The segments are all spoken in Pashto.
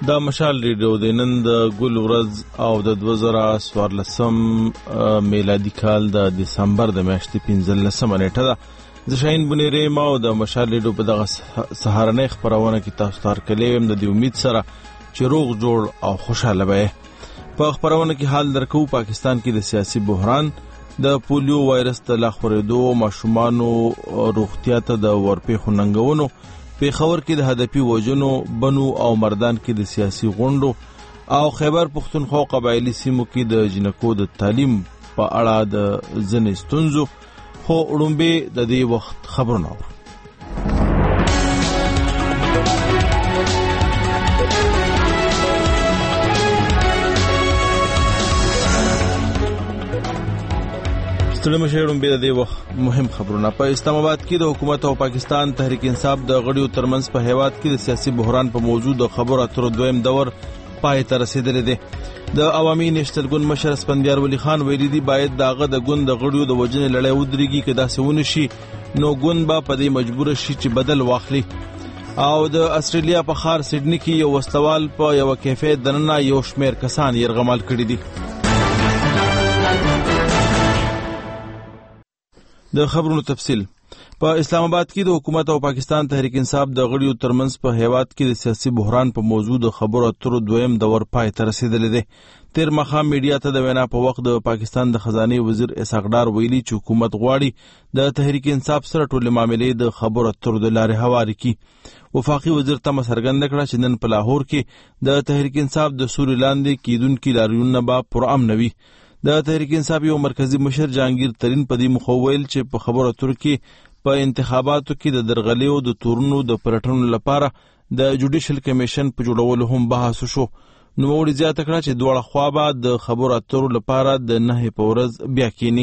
دا مشال ریډیو د نن د ګل ورځ او د 2014 میلادي کال د دسمبر د میاشتې 15 نیټه ده. زه شاهین بنيري ما او د مشال ریډیو په دغه سهارنۍ خبرونه کې تاسو ته کلیم د امید سره چې روغ جوړ او خوشاله وي. په خبرونه کې حال درکو پاکستان کې د سیاسي بحران، د پولیو وایرس د لاخورېدو، ماشومانو روغتیا ته د ورپېښو ننګونو، پیښور کې د هدفي وژنو، بنو او مردان کې د سیاسي غونډو او خیبر پښتونخوا قبایلی سیمو کې د جنکو د تعلیم په اړه د ځینې ستونزو. خو وړاندې د دې وخت خبرونه ستړي مشرون به د وخت مهم خبرونه. په اسلام آباد کې د حکومت او پاکستان تحریک انصاف د غړیو ترمنځ په هیواد کې د سیاسي بحران په موضوع د خبرو اترو دویم دور پای ته رسیدلی دی. د عوامي نېشنل ګوند مشر اسفندیار ولی خان ویلي دی باید داغه د ګوند د غړیو د وجنې لړۍ ودرېږي، که داسې ونه شي نو ګوند به په دې مجبور شي چې بدل واخلي. او د استرالیا په ښار سیډني کې یو وسلوال په یو کیفې دننه یو شمېر کسان یرغمال کړي دي. د خبرونو تفصیل. په اسلام آباد کې د حکومت او پاکستان تحریک انصاف د غړیو ترمنځ په هیواد کې د سیاسي بحران په موضوع د خبرو اترو دویم دور پای ته رسیدلی دی. تیر ماښام میډیا ته د وینا په وخت د پاکستان د خزانه وزیر اسحاق ډار ویلي چې حکومت غواړي د تحریک انصاف سره ټولې معاملې د خبرو اترو د لارې هواري کړي. وفاقي وزیر تمه څرګنده کړه چې نن په لاهور کې د تحریک انصاف د سوري لاندې کیدونکي لاریونونه به پرامن وي. د تحریک انصاف یو مرکزی مشر جهانگیر ترین په دې مخویل چې په خبرو اترو کې په انتخاباتو کې د درغلیو د تورونو د پلټنو لپاره د جوډیشل کمیشن په جوړولو هم بحث شو. نوموړي زیاته کړه چې دواړه خوا به د خبرو اترو لپاره د 9 په ورځ بیا کېني.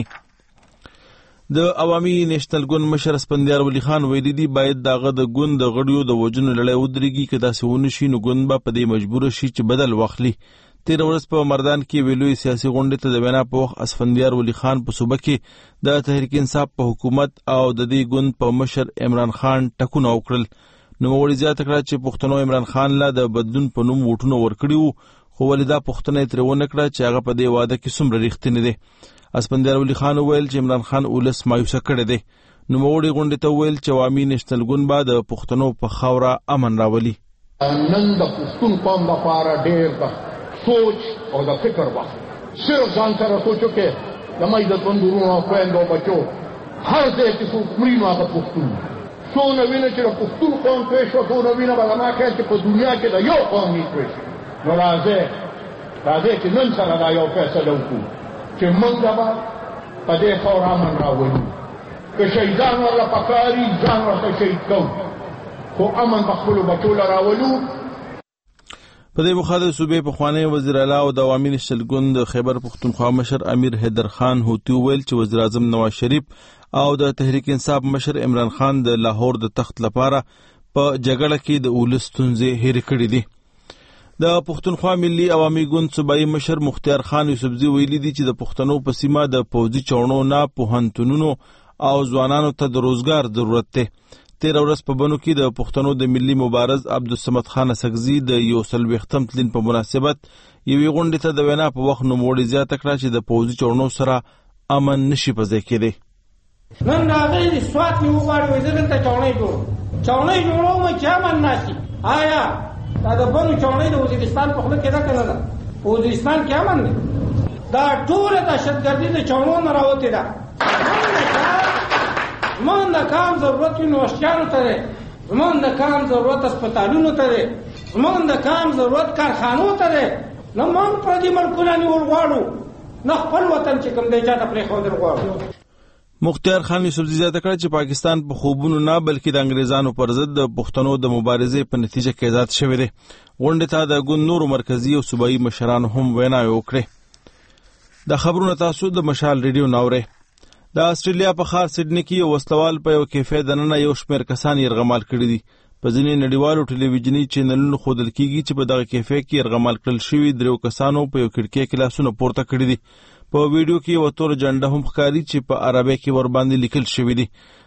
د عوامي نېشنل ګوند مشر اسفندیار ولی خان ویلي دی باید داغه د ګوند د غړیو د وجنو لړۍ ودرېږي، که داسې ونه شي نو ګوند به په دې مجبور شي چې بدل واخلي. تیر ورځ په مردان کې ویلوی سیاسي غونډې ته د وینا په وخت اسفندیار ولی خان په صوبه کې د تحریک انصاف په حکومت او د دې ګوند په مشر عمران خان ټکونه وکړل. نوموړي زیاته کړه چې پښتنو عمران خان لا د بدلون په نوم ووټونه ورکړي وو، خو ولې دا پوښتنه یې ترې ونه کړه چې هغه په دې واده کې څومره رښتینی دی. اسفندیار ولی خان وویل چې عمران خان اولس مایوسه کړی دی. نوموړي غونډې ته وویل چې عوامي نېشنل ګوند به د پښتنو په خاوره امن راولي. نن د پښتون قوم لپاره ډېر سوچ او د فکر وخت. صرف ځان سره سوچو کې د مې د توندورونو او خویندو بچو هر ځای کې څوک مري نو هغه پښتون. څونه وینه چې د پښتون قوم پېښ شو، څونه وینه به ما کوي چې په دنیا کې د یو قوم نه پېښ. نو راځي چې نن سره دا یو فیصله وکړو چې موږ به په دې خاوره امن راولو. که شهیدان ورله پکاري ځان ورته شهید کوو، خو امن په خپلو بچو له راولو. په دې مخاطب صوبې پخوانی وزیر اعلی او د عوامي نېشنل ګوند خیبر پښتونخوا مشر امیر حیدر خان هوتی ویل چې وزیر اعظم نواز شریف او د تحریک انصاف مشر عمران خان د لاهور د تخت لپاره په جګړه کې د اولس ستونزې هېرې کړې دي. د پښتونخوا ملي عوامي ګوند صوبایي مشر مختار خان یوسفزي ویلي دي چې د پښتنو په سیمه د پوځي چوڼو نه پوهنتونونو او ځوانانو ته د روزګار ضرورت دی. تیر ورځ په بنو کې د پښتنو د ملي مبارز عبدالصمد خان اسکزي د 140م تلین په مناسبت یوې غونډې ته د وینا په وخت نوموړي زیاته کړه چې د پوځي چوڼو سره امن نشي په ځای کېدی. نن راغلی د سوات کې وغواړي وایي زه دلته چوڼۍ جوړوم چې امن ناشي. آیا دا د بنو چوڼۍ د وزیرستان په خوله کې ده که نه ده؟ په وزیرستان کې امن دی. دا ټوله دهشتګردي د چوڼو نه راوتې ده. زمون د کام ضرورت یونیورسټیانو ته دی، زمون د کام ضرورت اسپتالونو ته دی، زمون د کام ضرورت کارخانو ته دی. نه موږ پردي ملکونه نیول غواړو، نه خپل وطن چې کوم دی چا ته پرېښودل غواړو. مختار خان یوسفزي زیاته کړه چې پاکستان په خوبونو نه بلکې د انګریزانو پر ضد د پښتنو د مبارزې په نتیجه کې آزاد شوی دی. غونډې ته د ګوند نورو مرکزي او صوبایي مشرانو هم ویناوې وکړې. د خبرونو تاسو د مشال ریډیو ناورئ. د استرالیا په ښار سیډني کې یو وسلوال په یو کیفې دننه یو شمېر کسان یرغمال کړي دي. په ځینې نړیوالو ټلویزیوني چینلونو ښودل کېږي چې په دغه کیفې کې یرغمال کړل شوي 3 کسانو په یو کړکۍ کې لاسونه پورته کړي دي. په ویډیو کې یو تور جنډه هم ښکاري چې په عربي کې ورباندې لیکل شوی دی.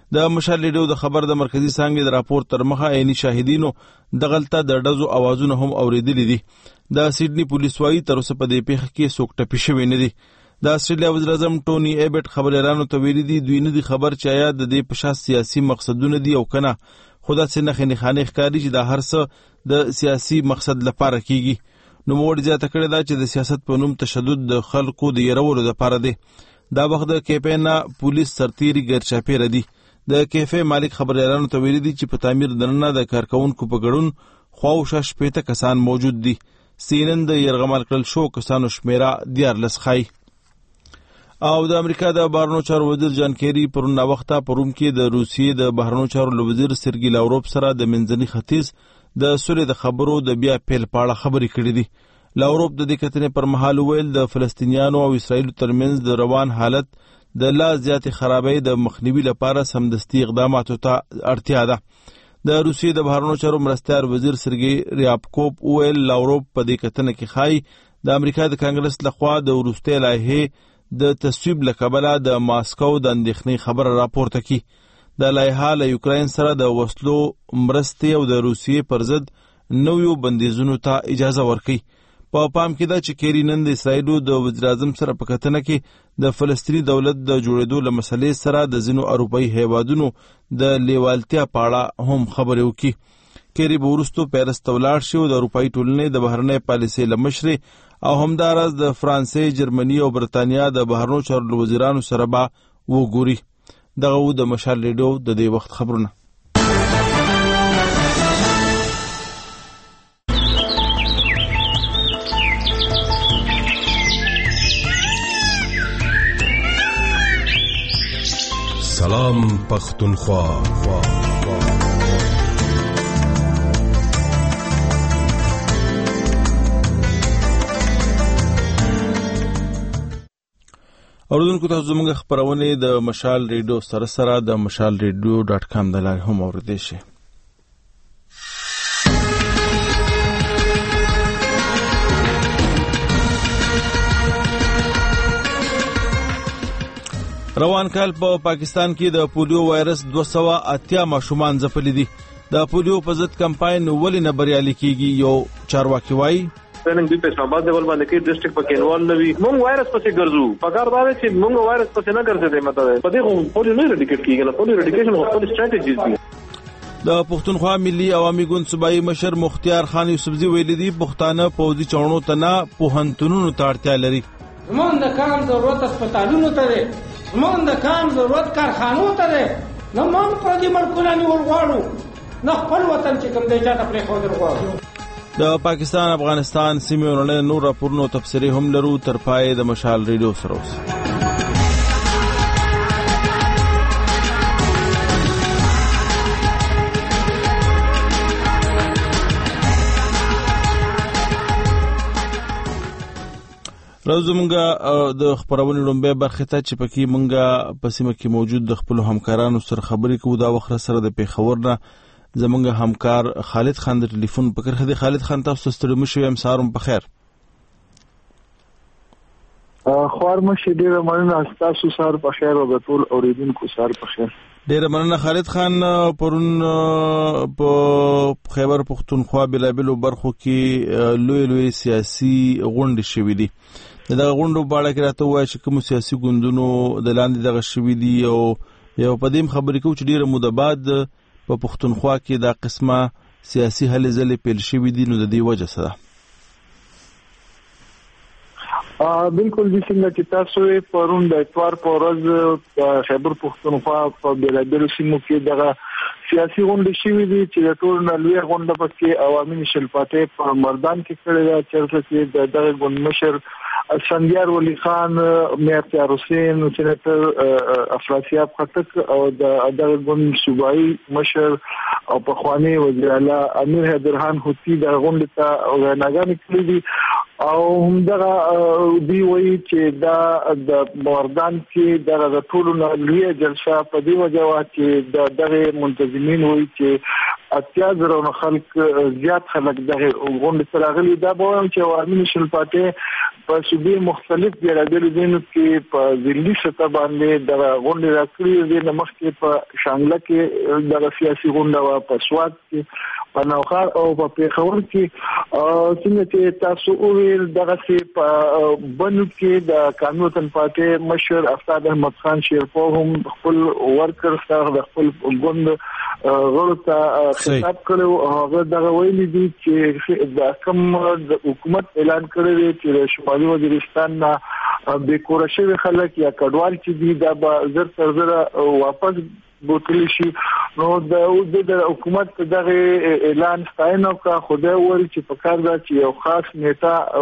د مشال ریډیو د خبر د مرکزی څانګې د راپور تر مخه عیني شاهدینو دغلطه د ډزو اوازونه هم اوریدلي دي. د سیډنی پولیس وايي تر اوسه په دې پیښه کې څوک ټپي شوی نه دي. د استرالیا وزیر اعظم ټونی ایبټ خبريالانو ته ویلي دي دوی نه دي خبر چې آیا د دې په شان سیاسي مقصدونه دي او کنه، خو دا څه نه خني ښکاري چې دا هر څه د سیاسي مقصد لپاره کیږي. نو موږ زیاته کړې ده چې د سیاست په نوم تشدد د خلکو د يرولو لپاره دی. دا وخت د کیپینا پولیس سرتیري ګرچاپیره دي. د کیفه مالک خبريالانو ته ویلي دي چې په تعمیر دننه د کارکونکو په ګډون خواوشا 15 کسان موجود دي. سینن د يرغمال کړل شو کسانو شمیره 14 خای. او د امریکا د بهرنیو چارو وزیر جان کیری پرون وخته پروم کې د روسیې د بهرنیو چارو وزیر سرګی لاوروف سره د منځني ختیځ د سولې د خبرو د بیا پیل پاړه خبرې کړې دي. لاوروف د دې کتنې پر مهال ویل د فلسطینیانو او اسرایل ترمنځ د روان حالت د لا زیات خرابۍ د مخنیوي لپاره سمدستي اقداماتو ته اړتیا ده. د روسیې د بهرنیو چارو مرستیال وزیر سرګی ریابکوف ویل لاوروف په دې کتنه کې خای د امریکا د کانګرس لخوا د وروستۍ لایحې د تصویب لکبله د ماسکو د اندېښنې خبر راپورته کی. د لایحه له یوکراین سره د وسلو مرستې او د روسیې پر ضد نویو بندیزونو ته اجازه ورکړي. په پام کې ده چې کیری نن د اسرایلو د وزیر اعظم سره په کتنه کې د فلسطیني دولت د جوړېدو له مسلې سره د ځینو اروپایي هیوادونو د لیوالتیا په اړه هم خبرې وکړي. کیری به وروسته پیرس ته ولاړ شي او د اروپایي ټولنې د بهرنۍ پالیسۍ له مشرې او همداراز د فرانسې، جرمني او برتانیا د بهرنیو چارو وزیرانو سره به وګوري. دغه د مشال ریډیو د دې وخت خبرونه. سلام پختونخوا. اوردونکو تاسو زموږ خبرونه د مشال ریډیو سره د mashalradio.com د لارې هم اوریدئ شئ. روان کال په پاکستان کې د پولیو وایرس 280 ماشومان ځپلي دي. د پولیو په ضد کمپاین ولې نه بریالي کیږي؟ یو چارواکي وایي نن د اسلامآباد لیول باندې کې ډیسټریکټ پکې انوال نوي موږ وایرس پسې ګرځو پکار دا چې موږ وایرس پسې نه ګرځې مطلب په دې پولیو نه ریډیکیټ کیږي نه پولیو ریډیکیشن خپل سټریټیجیز دي. د پښتونخوا ملي عوامي ګوند صوبایي مشر مختیار خان یوسفزي ویلي دي پښتانه پوځي چړونو ته نه پوهنتونونو ته اړتیا لري. زموږ د کار ضرورت هسپتالونو ته دی، زموږ د کار ضرورت کارخانو ته دی. نه موږ په دې ملکونه نیول غواړو نه خپل وطن چې کوم دی چاته پرېښودل غواړو. د پاکستان افغانستان سیمې ورنه نور راپورونو تفسیری هم لرو. تر پای د مشال ریډیو سره اوسئ. راځو مونږه د خبرونې لومبه برخه ته چې پکې مونږه په سیمه کې موجود د خپل همکارانو سره خبرې کوو. دا وخت سره د پیښور نه زمونږ همکار خالد خان د ټلیفون په کرخه دی. خالد خان تاسو ستړي مشو یم سارم په خیر. خوار مشه ډیره مننه تاسو سار په خیر او د ټول اوریدونکو سار په خیر. ډیره مننه خالد خان. پرون په خیبر پختونخوا بلابلو برخو کې لوی سیاسي غونډې شوې دي. دغه غونډو په اړه کې راته وایي چې کوم سیاسي ګوندونو د لاندې دغه شوې دي او یو په دې خبرې کوي چې ډیره موده بعد په پښتونخوا کې دا قسمه سیاسي هلې ځلې پیل شوې دي. نو د دې وجه څه ده؟ بالکل د څنګه چې تاسو پرون د اتوار په ورځ خیبر پښتونخوا په بلابلو سیمو کې دغه سیاسي غونډې شوې دي چې د ټول نړۍ غونډه پکې عوامي نشلپاتې په مردان کې کړې ده. چېرته دغه غونډ مشر سندیار ولی خان، میر تیار حسین، سینیټر افراسیاب خټک او د غونډ صوبایي مشر او پخوانی وزیر اعلی امیر حیدرخان هوتی د غونډې ته ویناګانې کړې دي او همدغه دی وایي چې دا د مردان کې د ټولو لوی جلسه په دی وجه وا چې دغه منتظمین وایي چې 80,000 خلک زیات خلک دغه غونډه سره راغلي. دا به وایم چې عوامي نېشنل پارټي په صوبې مختلف بیلابیلو ځایونو کې په ضلعي سطح باندې دغه غونډې راکړي دي. د مخکې په شانګله کې دغه سیاسي غونډه وه، په سوات کې، په نوخار او په پېښور کې. څنګه چې تاسو وویل دغسې په بنو کې د قانون وطن پارټۍ مشر استاد احمد خان شیرپو هم خپل ورکرز ته د خپل ګوند غړو ته خطاب کړی او هغه دغه ویلي دي چې د کوم د حکومت اعلان کړی دی چې د شمالي وزیرستان نه بېکوره شوي خلک یا کډوال چې دي دا به زر تر زره واپس بوتلی شي. نو د حکومت دغه اعلان ستاینه وکړه، خو دا ویل چې په کار ده چې یو خاص نیټه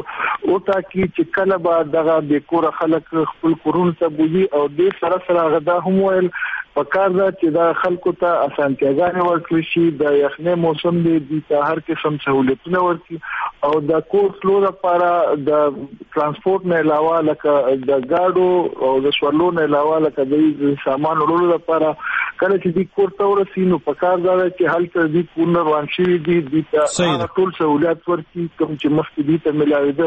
او ټاکي چې کله به دغه بېکوره خلک خپل کورونو ته بوځي او دې سره سره هغه دا هم ویل په کار ده چې دا خلکو ته اسانتیاګانې ورکړي شي، د یخنۍ موسم دی دوی ته هر قسم سهولتونه ورکړي او د کور تلو لپاره د ترانسپورټ نه علاوه لکه د ګاډو او د سوارلو نه علاوه لکه د سامان وړلو لپاره کله چې دوی کور ته ورسي نو په کار ده چې هلته دوی کورونه روان شوي دي، دوی ته ټول سهولیات ورکړي کوم چې مخکې دوی ته میلاوېده.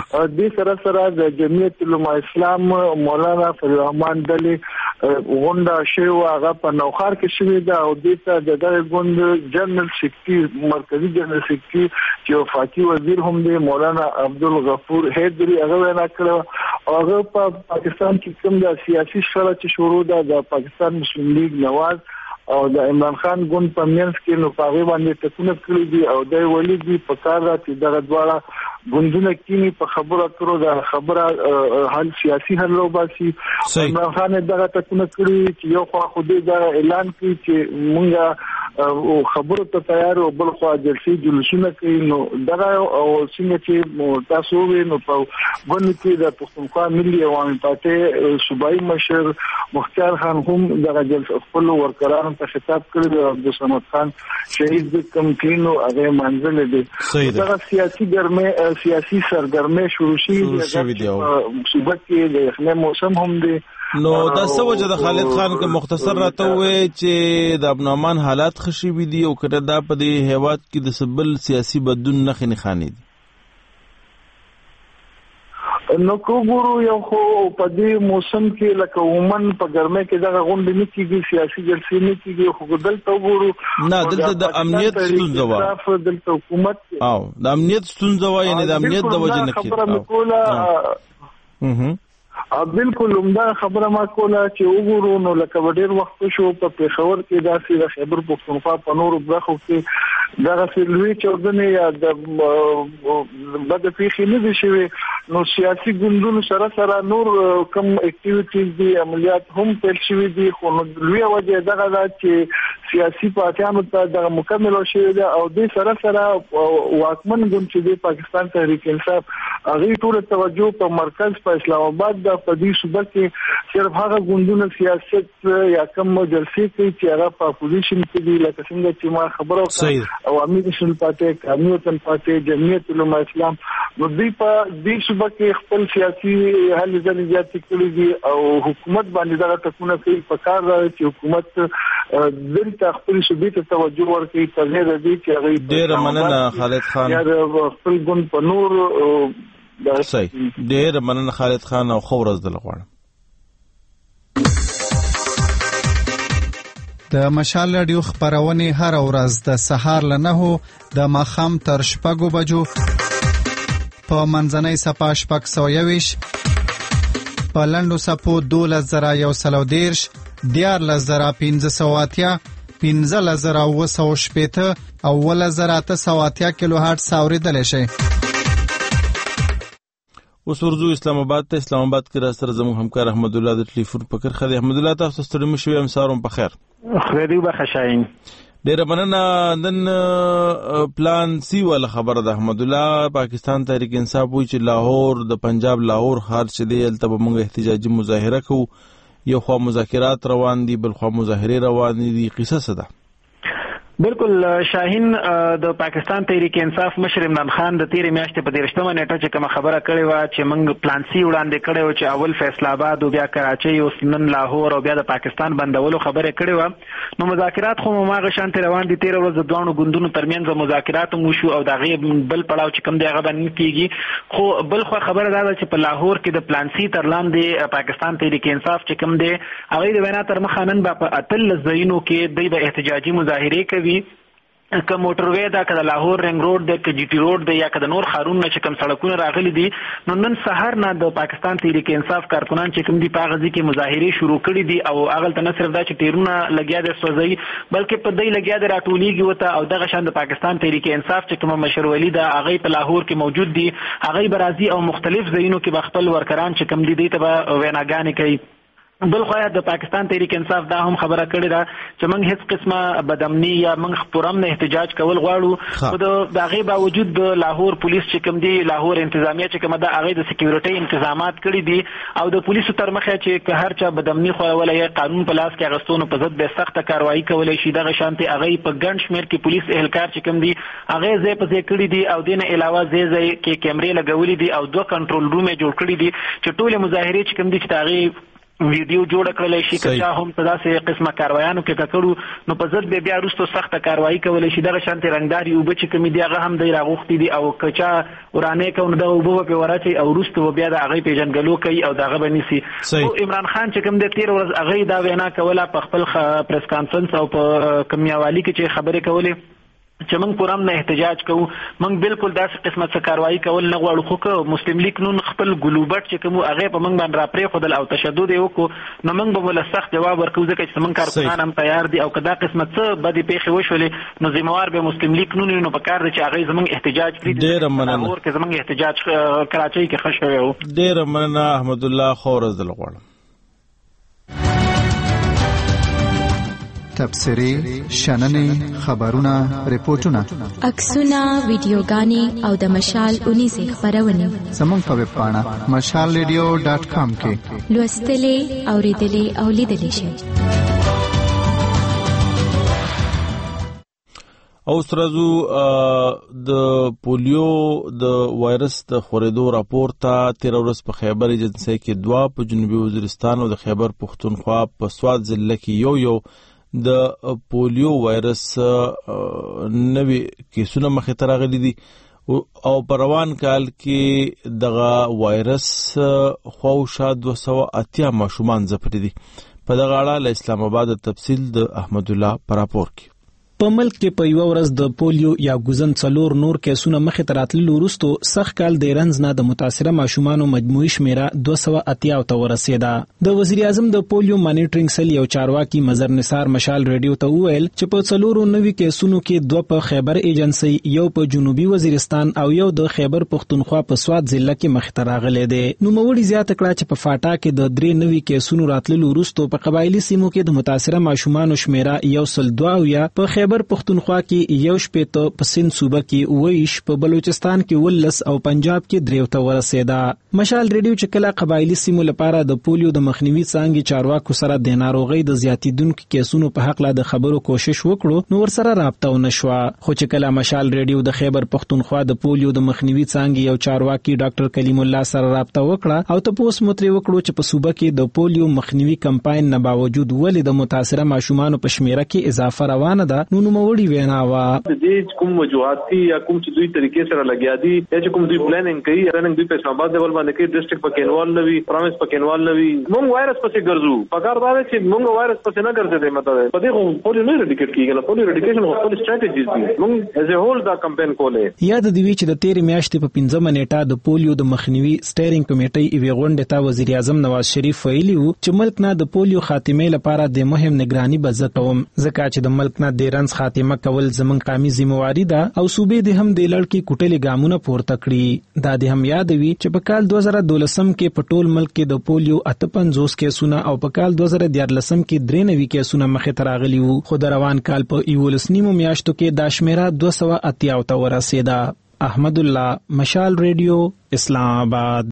دې سره سره د جمعیت علماء اسلام مولانا فضل الرحمن ډلې غونډه شوې وه، هغه په نوخار کې شوې ده او دې ته د دغه ګوند جنرال سیکرټري مرکزي جنرال سیکرټري چې وفاقي وزیر هم دی مولانا عبدالغفور حیدري هغه وینا کړې او هغه په پاکستان کې کوم د سیاسي شخړه چې شروع ده د پاکستان مسلم لیگ نواز او د عمران خان ګوند په منځ کې نو په هغې باندې ټکونه کړي دي او دی ویلي دي په کار ده چې دغه دواړه ګوندونه کینی په خبرو اترو د خبره حل سیاسي حل وباسي. عمران خان دغه ټکونه کړي چې یو خوا خو دې دا اعلان کړي چې مونږ او خبرو ته تیار او بل خو جلسې جلوسونه کوي. نو دغه او څنګه چې تاسو وې نو په باندې کې د پښتونخوا ملي عوامي پارټۍ صوبایي مشر مختار خان هم دغه جلسه خپل ورکرانو ته خطاب کړی دی. عبدالصمد خان شهید د کمپینو هغه منځل دي دغه سیاسي سرګرمۍ شروع شوې دي او صوبه کې د یخنۍ موسم هم دی. نو دا څه وجه د خالد خان که مختصر راته ووایي چې د ابنامان حالات ښه شوي دي او که دا په دې هیواد کې د څه بل سیاسي بدلون نښې نښانې دي؟ نو کو ګورو یو خو په دې موسم کې لکه عموماً په ګرمۍ کې دغه غونډې نه کېږي، سیاسي جلسې نه کېږي، خو دلته وګورو نه دلته د امنیت ستونزه وه، دلته حکومت د امنیت ستونزه وه، یعنې د امنیت د وجې نه کېږي. بالکل عمده خبره ما کوله چې وګورو نو لکه ډېر وخت شو په پېښور کې داسې د خیبر پښتونخوا په نورو برخو کې دغه لوی چاودنې یا د بده پیښې نه دي شوې. نو سیاسي ګوندونو سره سره نور کم اکټیویټیز دي، عملیات هم پیل شوي دي، خو لویه وجه دغه ده چې سیاسي پارټیانو ته دغه مکمل شوې ده او دې سره سره واکمن ګوند چې دی پاکستان تحریک انصاف هغې ټوله توجه په مرکز په اسلام آباد ده. په دې صوبه کې صرف هغه ګوندونه سیاست یا کم جلسې کوي چې هغه په اپوزیشن کې دي، لکه څنګه چې ما خبره وکړه عوامي نېشنل پارټۍ، قانون وطن پارټۍ، جمعیت علماء اسلام. نو دوی په دې صوبه کې خپل سیاسي هلې ځلې زیاتې کړي دي او حکومت باندې دغه ټکونه کوي. په کار ده چې حکومت دلته خپل صوبې ته توجه ورکړي په ځای د دې چې هغوی ډېره مننه خالد خان یا د خپل ګوند په نور صحیح. ډېر مننه خالد خان او ښه ورځ دله غواړم. د مشال راډیو خپرونې هره ورځ د سهار له 9 د ماښام تر 6 بجو په منځنۍ صفحه 621 په لنډو صفحو 12113 14580 15980 او 11880 کیلو هرټز اورېدلی شئ. اوس ورځو اسلام آباد ته. اسلام آباد کې را سره زموږ همکار احمد الله د ټلیفون په کرښه دی. احمد الله تاسو ستړي مه شوئ، سهار مو په خیر. خیري وبخښه شاهین. ډېره مننه. نن پلان سی والا خبره ده احمد الله. پاکستان تحریک انصاف وایي چې لاهور د پنجاب لاهور ښار چې دی هلته به موږ احتجاجي مظاهره کوو. یو خوا مذاکرات روان دي، بل خوا مظاهرې روانې دي. قصه څه ده؟ بالکل شاهین، د پاکستان تحریک انصاف مشر عمران خان د تیرې میاشتې په 13مه نیټه چې کوم خبره کړې و چې موږ پلان سی وړاندې کړی و چې اول فیصل آباد او بیا کراچۍ او نن لاهور او بیا د پاکستان بندولو خبره کړې و، نو مذاکرات خو ماغه شانته روان دي. 13 ورځې دوه ګوندونو ترمنځ مذاکرات مو شو او دغه بل پړاو چې کوم دی هغه باندې کیږي. خو بل خو خبره دا ده چې په لاهور کې د پلان سی تر لاندې پاکستان تحریک انصاف چې کوم دی هغه د وینا تر مخانن په اتل زینو کې د احتجاجي مظاهره کوي، که موټروي دا که د لاهور رنګ روډ دی که جی ټي روډ دی یا که د نور ښارونو چې کوم سړکونه راغلي دي، نو نن سهار نه د پاکستان تحریک انصاف کارکنان چې کوم دي په هغه ځای کې مظاهرې شروع کړي دي او هغلته نه صرف دا چې ټیرونه لګیا دي سوځوي بلکې په دی لګیا دي راټولیږي ورته، او دغه شان د پاکستان تحریک انصاف چې کوم مشر ولی دا هغه په لاهور کې موجود دي، هغه به راځي او مختلف ځایونو کې به خپل ورکران چې کوم دي دی ته به ویناګانې کوي. بل خو د پاکستان تحریک انصاف دا هم خبره کړې ده چې موږ هیڅ قسمه بدامني یا موږ پرم نه احتجاج کول غواړو، خو د هغې باوجود د لاهور پولیس چې کوم دي، لاهور انتظامیه چې کومه ده، هغې د سکیورټۍ انتظامات کړي دي او د پولیسو تر مخه چې که هر چا بدامني خورولی یا قانون په لاس کې اخیستو نو په ضد به سخته کاروایي کولی شي. دغه شانتې هغې په ګڼ شمېر کې پولیس اهلکار چې کوم دي هغې ځای په ځای کړي دي او دې نه علاوه ځای ځای کې کیمرې لګولي دي او 2 کنټرول روم یې جوړ کړي دي چې ټولې مظاهرې چې کوم دي چې د هغې ویډیو جوړ کړلی شي، که چا هم په داسې قسمه کاروایانو کې ککړو نو په ضد به بیا وروسته سخته کاروایي کولی شي. دغه شانتې رنګدارې اوبه چې کومې دي هغه هم دی راغوښتي دي او که چا ورانې کوو نو دغه اوبه به پرې وراچوي او وروسته به بیا د هغې پیژنګلو کوي او د هغه به نیسي. عمران خان چې کوم دی 13 ورځ هغې دا وینا کوله په خپل پریس کانفرنس او په کوم یووالي کې چې خبرې کولې چې موږ پرم نه احتجاج کوو، موږ بالکل داسې قسمه څه کاروایي کول نه غواړو، خو که مسلم لیگ نون خپل ګلوبټ چې کوم هغې په موږ باندې راپرېښودل او تشدد یې وکړو نو موږ به له سخت جواب ورکوو، ځکه چې زموږ کارکنان هم تیار دي او که دا قسمه څه بدې پیښې وشولې نو ذمهوار به مسلم لیگ نون نو پکار دی چې هغې زموږ احتجاج کړي. لاهور کې زموږ احتجاج کراچۍ کې ښه شوی و. ډېره مننه احمدالله، ښه ورځ دله غواړم. تبصرې، شننې، خبرونه، ریپورتونه، عکسونه، ویډیوګانې او د مشال 19 خبرونه زموږ په ویب پاڼه mashalradio.com کې لوستلې، اوریدلې او لیدلې شئ. او سرازو د پولیو د وایرس د خورېدو راپور ته 13 ورځ په خیبر ایجنسۍ کې 2 په جنوبي وزیرستان او د خیبر پښتونخوا په سوات ضلع کې یو د پولیو وایرس نوي کیسونه مخې ته راغلي دي او په روان کال کې دغه وایرس خواوشا 280 ماشومان ځپلي دي. په دغه اړه له اسلام آباد تفصیل د احمد الله پر راپور کې. په ملک کې په یو ورځ د پولیو یا ګوزن 4 نور کیسونه مخې ته راتللو وروسته سخت کال د رنز نه د متاثره ماشومانو مجموعي شمیره 280 ته ورسېده. د وزیر اعظم د پولیو مانیټرینګ سیل یو چارواکي مظهر نثار مشال ریډیو ته وویل چې په 4 نوي کیسونو کې 2 په خیبر ایجنسۍ، یو په جنوبي وزیرستان او یو د خیبر پښتونخوا په سوات ضلع کې مخې ته راغلي دي. نوموړي زیاته کړه چې په فاټا کې د 3 نوي کیسونو راتللو وروسته په قبایلی سیمو کې د متاثره ماشومانو شمیره 102 یا په خیبر پښتونخوا کې 1 په سند صوبه کې 29، په بلوچستان کې 19 او پنجاب کې 3 ته ورسېده. مشال ریډیو چې کله قبایلی سیمو لپاره د پولیو د مخنیوي څانګې چارواکو سره د ناروغۍ د زیاتیدونکو کیسونو په حق لا د خبرو کوشش وکړو نو ورسره رابطه ونه شوه. خو چې کله مشال ریډیو د خیبر پښتونخوا د پولیو د مخنیوي څانګې یو چارواکي ډاکټر کلیم الله سره رابطه وکړه او تاسو متری وکړو چې په صوبه کې د پولیو مخنیوي کمپاین نه باوجود ولې د متاثره ماشومانو په شمیره کې اضافه روانه ده، نو نوموړي وینا وا د کوم وجوهات یا کوم چې دوی طریقې سره لګیا دي یا چې کوم دوی پلانینګ کوي، پلانینګ دوی په اسلام آباد لیول باندې کوي، ډسټریکټ پکې انوال نوي، پروینس پکې انوال نوي. موږ وایرس پسې ګرځو، پکار دا چې موږ وایرس پسې نه ګرځې، مطلب په دې خو پولیو نه ریډیکیټ کیږي، پولیو ریډیکیشن خو خپل سټریټیجیز دي. موږ ایز ا هول دا کمپاین کولې. یاد دی چې د 13 میاشتې په 15 نیټه د پولیو د مخنیوي سټیرینګ کمیټې ایوي غونډه ته وزیر اعظم نواز شریف ویلي وو چې ملک نه د پولیو خاتمه لپاره د مهم نگرانی بزکوم، ځکه چې د ملک نه د رنز خاتمه کول زمون قومي ذمہواری ده او صوبې د هم د لړ کې کوټلې ګامونه پورته کړي. دا د هم یادوي چې په کال 2012 کې په ټول ملک کې د پولیو 58 کیسونه او په کال 2013 کې 93 کیسونه مخې ته راغلي وو، خو د روان کال په 11 میاشتو کې دا شمیره 280 ته ورسېده. احمد الله، مشال ریډیو، اسلام آباد.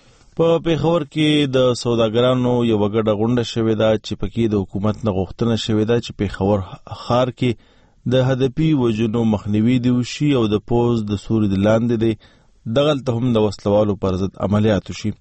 په پیښور کې د سوداګرانو یو وګړه غونډه شوې ده چې پکې د حکومت نه غوښتنه شوې ده چې پیښور ښار کې د هدفي وژنو مخنیوي دی وشي او د پوز د سوري د لاندې دی دغلته هم د وسلوالو پر ضد عملیات وشي.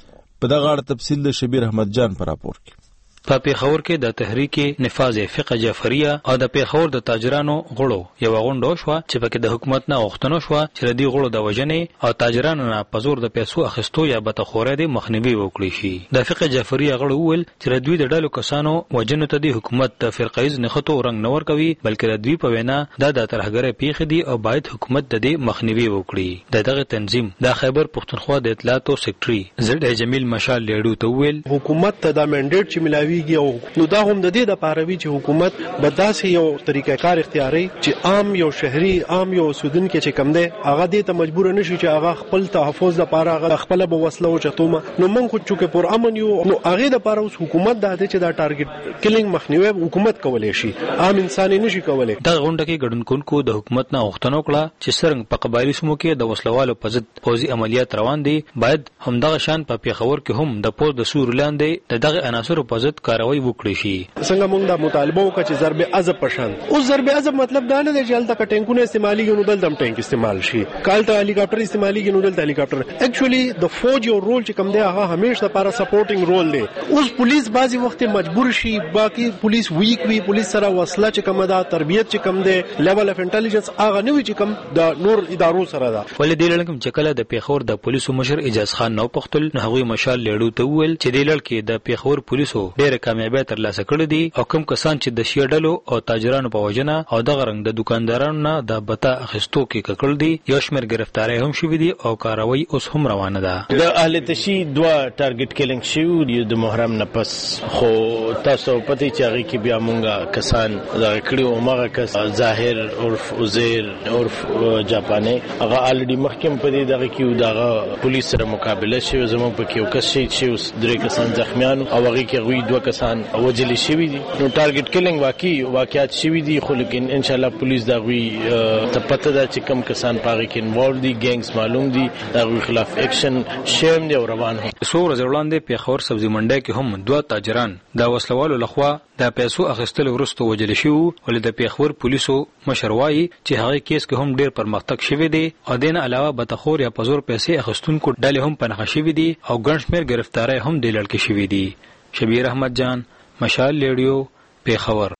په دغه اړه تفصیل د شبیر احمد جان په راپور کې. په پیښور کې د تحریک نفاذ فقه جعفریه او د پیښور د تاجرانو غړو یو غونډه شوه چې پکې د حکومت نه غوښتنه شوه چې د دې غړو د وژنې او تاجرانو نه په زور د پیسو اخیستو یا بتخورۍ د مخنیوي وکړي شي. د فقه جعفریه غړو وویل چې د دوی د ډلو کسانو وژنو ته د حکومت د فرقیز نښتو رنګ نه ورکوي بلکې د دوی په وینا دا د ترهګرۍ پیښې دي او باید حکومت د دې مخنیوي وکړي. دغه تنظیم د خیبر پښتونخوا د اطلاعاتو سیکریټري زړ جمیل مشال لیډو ته وویل حکومت ته دا منډیټ چې ملاوي او نو دا هم د دې د پاروي چې حکومت به داسې یو طریقه کار اختیاري چې عام یو شهري عام یو سودونکو چې کم دی هغه دې ته مجبور نشي چې هغه خپل تحفظ لپاره هغه خپل به وسله او چتومه نو موږ خو چې پر امن یو نو هغه د پاره اوس حکومت د دې چې دا ټارګټ کلینګ مخنیوي حکومت کولای شي عام انسان نشي کولای. دا غونډه کې ګډونکو د حکومت نه غوښتنه وکړه چې څنګه په قبایلی سیمو کې د وسلوالو په ضد پوځي عملیات روان دي باید همدغه شان په پیښور کې هم د پوز د سور لاندې دغه عناصر په ضد کاروي وکړي شي. څنګه موږ د مطالبه وکړو چې ضرب عذاب پشان اوس ضرب عذاب مطلب دا نه دی چې هلته ټینکونه استعمالي نو دلته ټینک استعمال شي کالته هلیکاپټر استعمالي نو دلته هلیکاپټر اکچولی د فوج یو رول چې کوم دی هغه همیشه لپاره سپورټینګ رول دی. اوس پولیس بعضی وخت مجبور شي باقي پولیس ویک وی پولیس سره وسله چې کوم ده تربیت چې کوم دی لیول اف انټيليجنس هغه نه وی چې کوم د نور ادارو سره ده. ولې د لړکم چې کله د پیښور د پولیسو مشر اجاز خان نو پختل نه هغوی مشال لیډو ته وویل چې د لړکې د پیښور پولیسو ډېر کامیابی ترلاسه کړې دي او کوم کسان چې د شیډلو او تاجرانو په وجنه او د غرنګ د دکاندارانو نه د بتا اخیستو کې ککړ دي یو شمېر گرفتاری هم شوې دي او کاروي اوس هم روانه ده. د اهل تشی دوه ټارګټ کیلینګ شو دی د محرم نه پس خو تاسو پته چې هغه کې بیا مونږه کسان دا کړي او مغه کس ظاهر عرف عزیر عرف جاپانی هغه الډي محکم په دې دغه کې دغه پولیس سره مقابله شوی زموږ په کې یو کس شي درې کسان زخمیان او هغه کې غوي دوه کسان وجلی شوی دي. نو ټارګټ کیلینګ واقعیات شوی دي خو لیکن ان شاء الله پولیس دا غوي ته پته ده چې کم کسان پاره کې انوالو دي ګینګز معلوم دي دا غوي خلاف اکشن شیم دی روان هم. سو ورځ وړاندې پیښور سبزی منډي کې هم دوه تاجران د وسلوالو لخوا د پیسو اخیستل ورستو وجل شو ولې د پیښور پولیسو مشر وایي چې هغه کیس کې هم ډېر پرمختګ شوی دی او دین علاوه بتخور یا پزور پیسې اخیستونکو ډلې هم پنهخ شوی دي او ګڼ شمېر گرفتاری هم د لړکې شوی دي. شبیر احمد جان مشال لیډیو پیښور.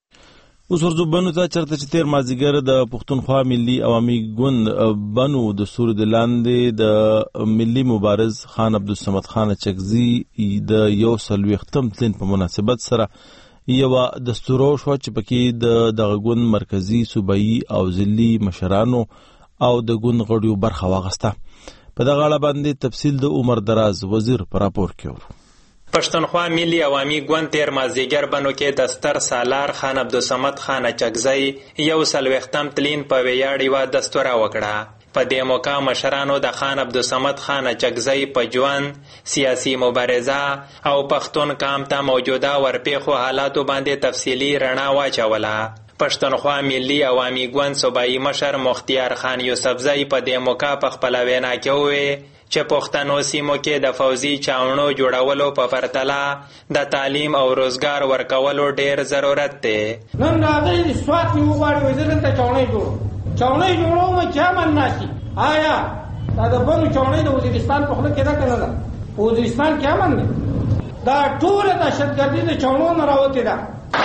اوس ورځو بنو ته چرته چې تیر مازیګر د پښتونخوا ملي عوامي ګوند بنو د سوري د لاندې د ملي مبارز خان عبدالصمد خان چکزي د یو سلويختم تلین په مناسبت سره یو دستور شو چې پکې د ګوند مرکزی صوبایي او ضلعي مشرانو او د ګوند غړیو برخه واغسته. په دغه اړه باندې تفصیل د عمر دراز وزیر پر راپور کې پښتونخوا ملي عوامي ګوند تیر مازدیګر بنو کې د ستر سالار خان عبدالصمد خان چکزی یو سلويختم تلین په ویاړ یوه دستوره وکړه. په دې موقع مشرانو د خان عبدالصمد خان چکزی په ژوند سیاسي مبارزه او پښتون قام ته موجوده ورپېښو حالاتو باندې تفصیلي رڼا واچوله. پښتونخوا ملي عوامي ګوند صوبایي مشر مختیار خان یوسفزی په دې موقع په خپله وینا کې وویل چې پښتنو سیمو کې د فوزي چاونو جوړولو په پرتله د تعلیم او روزګار ورکولو ډیر ضرورت دی. نن راغلی د سوات یو غواړي وایي زه دلته چاونۍ جوړوم چا من ناشي آیا دا د بنو چاونۍ د وزیرستان په خوله کې ده که نه ده؟ په وزیرستان کې امن دی. دا ټوله دهشتګردي د چاونو نه راوتې ده.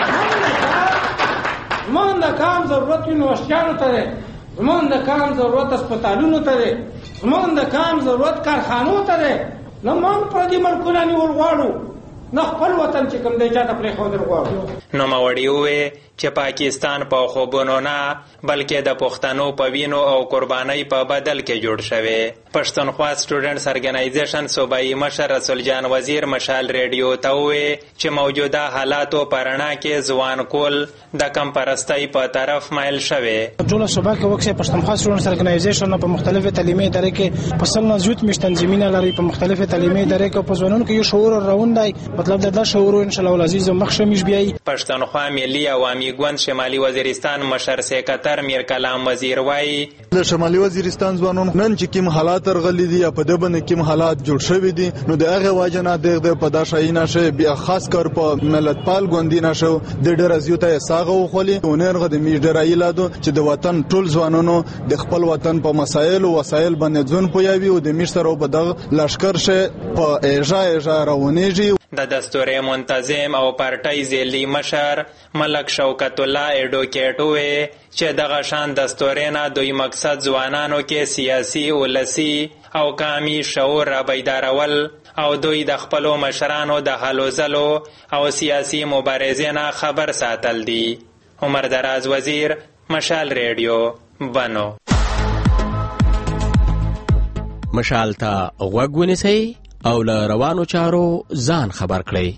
زموږ د کام ضرورت یونیورسټیانو ته دی، زموږ د کام ضرورت اسپتالونو ته دی، زموږ د کام ضرورت کارخانو ته دی. نه موږ پردي ملکونه نیول غواړو نه خپل وطن چې کوم دی چا ته پرېښودل غواړو. نوموړي وویل چې پاکستان په خوبونو نه بلکې د پښتنو په وینو او قربانۍ په بدل کې جوړ شوی. پښتونخوا سټوډنټس ارګنایزیشن صوبایي مشر رسول جان وزیر مشال ریډیو ته وویل چې موجوده حالاتو په رڼا کې ځوان کول د کم پرستۍ په طرف مایل شوی. ټوله صوبه کې وکړي پښتونخوا سټوډنټس ارګنایزیشن په مختلفو تعلیمي ادارو کې په سل نه زیات مشتنظمین لري په مختلفو تعلیمي ادارو کې په ځوانانو کې یو شعور روان دی. مطلب دا شعور ان شاء الله العزیز مخشمش بیاي. پښتونخوا ملي عوامي ګوند شمالي وزیرستان مشر سیکرټر میر کلام وزیر وایي د شمالي وزیرستان ځوانانو نن چې کوم حالات ترغلي دي په دې باندې کوم حالات جوړ شوی دي نو د هغه واجنه د په داشاینه شه بیا خاص کار په ملت پال ګوندینه شو د ډېر ازیوته ساغه وخولي ونرغه د میډرای لادو چې د وطن ټول ځوانانو د خپل وطن په مسایل او وسایل باندې ځون پویاوي او د میشترو په دغه لشکر شه په ایجا راونیږي. د دستور منتظم او پارټای ځلی مشر ملک شوکت الله اډوکیټوي چې دغه شان دستورینه دوی مقصد ځوانانو کې سیاسي ولسی او قومي شعور را بیدارول او دوی د خپل مشرانو د هلو ځلو او سیاسي مبارزې نه خبر ساتل دي. عمر دراز وزیر، مشال ریډیو، بنو. مشال ته غوږ ونیسئ او له روانو چارو ځان خبر کړئ.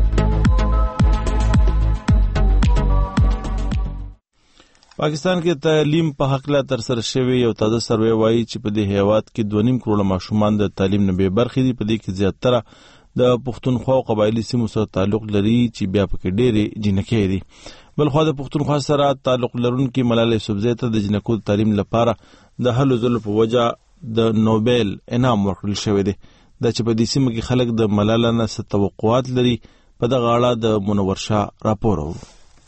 پاکستان کې تعلیم په حق لا تر سره شوی یو تازه سروې وایي چې په دې هیواد کې 2.5 کروڑ ماشومان د تعلیم نه بې برخې دي. په دې کې زیاتره د پښتونخوا او قبایلی سیمو سره تعلق لري چې بیا پکې ډېرې جنکۍ دي. بلخوا د پښتونخوا سره تعلق لرونکي ملالۍ یوسفزۍ ته د جنکو د تعلیم لپاره د هلو ځلو په وجه د نوبل انعام ورکړل شوی دی. دا چې په دې سیمه کې خلک د ملاله نه څه توقعات لري، په دغه اړه د منور شاه راپور و.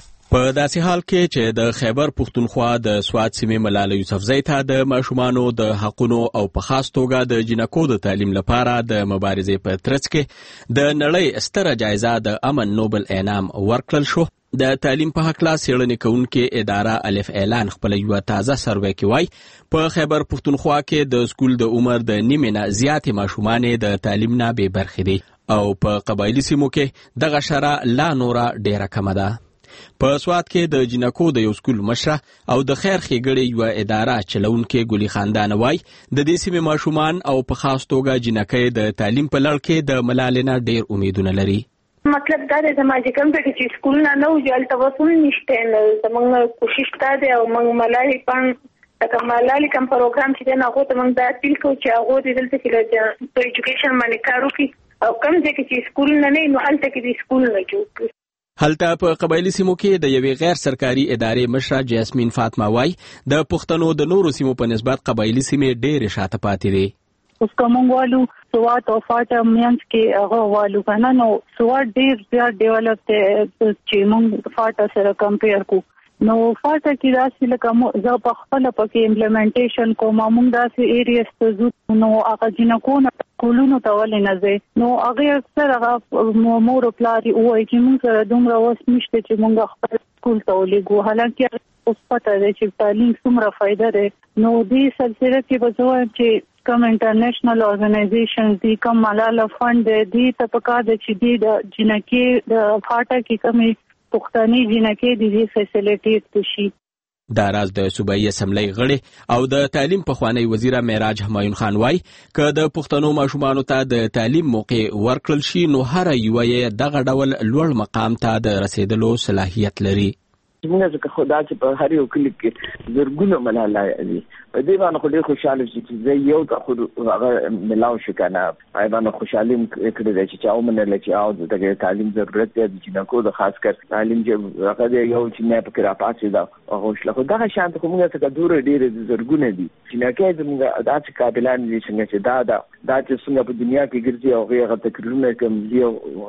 په داسې حال کې چې د خیبر پښتونخوا د سوات سیمې ملاله یوسفزۍ ته د ماشومانو د حقونو او په خاص توګه د جنکو د تعلیم لپاره د مبارزې په ترڅ کې د نړۍ ستره جایزه د امن نوبل انعام ورکړل شو. د تعلیم په حق لا څېړنې کوونکې اداره الف اعلان خپل یو تازه سروې کې وایي په خیبر پښتونخوا کې د سکول د عمر د نیمې نه زیاتې ماشومان د تعلیم نه بې برخې دي او په قبایلی سیمو کې دغه شرح لا نوره ډیره کمه ده. په سوات کې د جنکو د یو سکول مشره او د خیر ښېګړې یوه اداره چلونکې ګلي خاندانه وایي د دې سیمې ماشومان او په خاص توګه جنکۍ د تعلیم په لړ کې د ملالې نه ډېر امیدونه لري. مطلب دا دی زما چې کوم ځای چې سکول نه نه وو هلته اوس هم نشته نو زموږ کوشش دا دی او موږ ملالۍ پاڼ لکه ملالۍ کوم پروګرام چې دی نو هغو ته موږ دا اپیل کوو چې هغو دې دلته کې په ایجوکیشن باندې کار وکړي او کوم ځای کې چې سکول نه نه نو هلته کې د سکول نه جوړ کړي. هلته په قبایلی سیمو کې د یوې غیر سرکاري ادارې مشره جاسمین فاطمه وایي د پښتنو د نورو سیمو په نسبت قبایلی سیمې ډېرې شاته پاتې دي. اوس کومنګ والو سوات او فاټا مینس کې هغه والو کنه نو سوات ډیر زیات ډیولپ ته چې موږ فاټا سره کمپیر کو نو فاټا کې راسي لکه زه په خپل پکې امپلیمنټیشن کوم موږ داسې ایریاز ته ځو نو هغه جنکو نه کولونو ته ولې نه ځي نو هغه اکثر هغه مور پلاری وایي چې موږ سره دومره وس نشته چې موږ خپل سکول ته ولېږو حالانکه اوس پته دی چې تعلیم څومره فایده دی. نو دې سلسله کې به زه وایم چې کوم انټرنیشنل ارګنایزیشنز دي کوم ملاله فند دی ته پکار دی چې دی د جنکۍ د فاټا کې کومې پښتني جنکۍ د دې فیسیلیټیز شي. دا راز د صوبایي اسمبلی غړي او د تعلیم پخوانی وزیر معراج همایون خان وایي که د پښتنو ماشومانو ته د تعلیم موقع ورکړل شي نو هر یو یې دغه ډول لوړ مقام ته د رسیدلو صلاحیت لري. موږ ځکه خو دا چې په هر یو کلي کې زرګونه ملالۍ دي په دې باندې خو ډېر خوشحاله شي چې زه یو ته خو هغه ملاو شو که نه هغې باندې خوشحالي کړې ده چې چا ومنله چې او دغه تعلیم ضرورت دی د جنکو د خاص کر تعلیم چې هغه دی یو چې نه پکې راپاڅېده هغه وشله خو دغه شان ته خو موږ څخه دوره ډېرې زرګونه دي جنکۍ زموږ داسې قابلان دي څنګه چې دا چې څنګه په دنیا کې ګرځي او هغې هغه تقریرونه کوم دي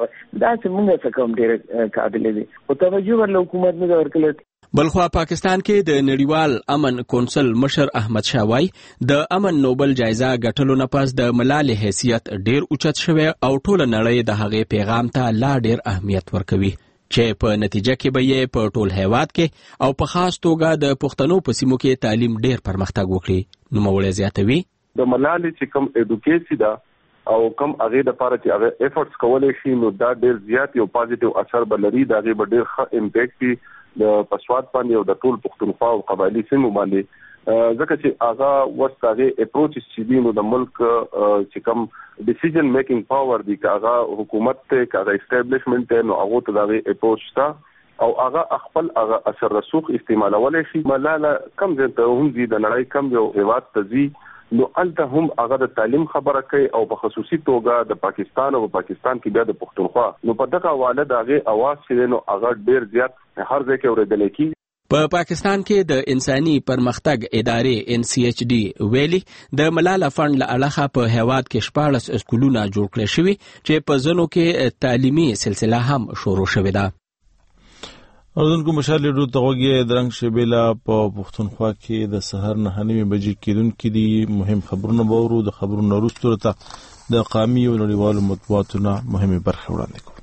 داسې موږ څخه هم ډېرې قابلې دي خو توجه ورله حکومت نه ده ورکړې. بلخوا پاکستان کې د نړیوال امن کونسل مشر احمد شاه وایي د امن نوبل جایزه ګټلو نه پس د ملالې حیثیت ډیر اوچت شوی او ټوله نړۍ د هغې پیغام ته لا ډیر اهمیت ورکوي چې په نتیجه کې به یې په ټول هیواد کې او په خاص توګه د پښتنو په سیمو کې تعلیم ډیر پرمختګ وکړي. نوموړی زیاتوي د ملالې چې کوم ایډوکیشن ده او کوم هغه د لپاره چې هغه ایفورټس کولای شي نو دا ډیر زیات یو پازیټیو اثر بلري دا غي ډیر ښه امپیکټ وي د پسواد باندې او د ټول پښتونخوا او قبایلی سیمو باندې ځکه چې هغه ورته اپروچ چې دي نو د ملک چې کوم ډیسیژن میکینګ پاور دی که هغه حکومت ته که هغه اسټابلیشمنت ته نو هغه ته دا اپروچ تا او هغه خپل هغه اثر رسوخ استعمالولای شي. ملاله کم ځای ته هم دي د نړۍ کم یو هیواد ته ځي نو الته هم هغه د تعلیم خبره کوي او په خصوصي توګه د پاکستان او پاکستان کې بیا د پښتونخوا نو په دغه حواله د هغه اواز چې نو هغه ډیر زیات هر ځای کې اورېدل کېږي. په پاکستان کې د انساني پرمختګ ادارې NCHD ویلي د ملاله فند له اړخه په هیواد کې 14 سکولونه جوړ کړل شوي چې په ځینو کې تعلیمي سلسله هم شروع شوې ده. اردوونکو مشال لیډرو ته غوږی درنګ شبیلا په پښتونخوا کې د سحر 9:30 بجې کېدونکې دي مهم خبرونه به ورو د خبرونو وروسته ته د قامي او نړیوالو مطبوعاتو مهمه برخه وړاندې کوو.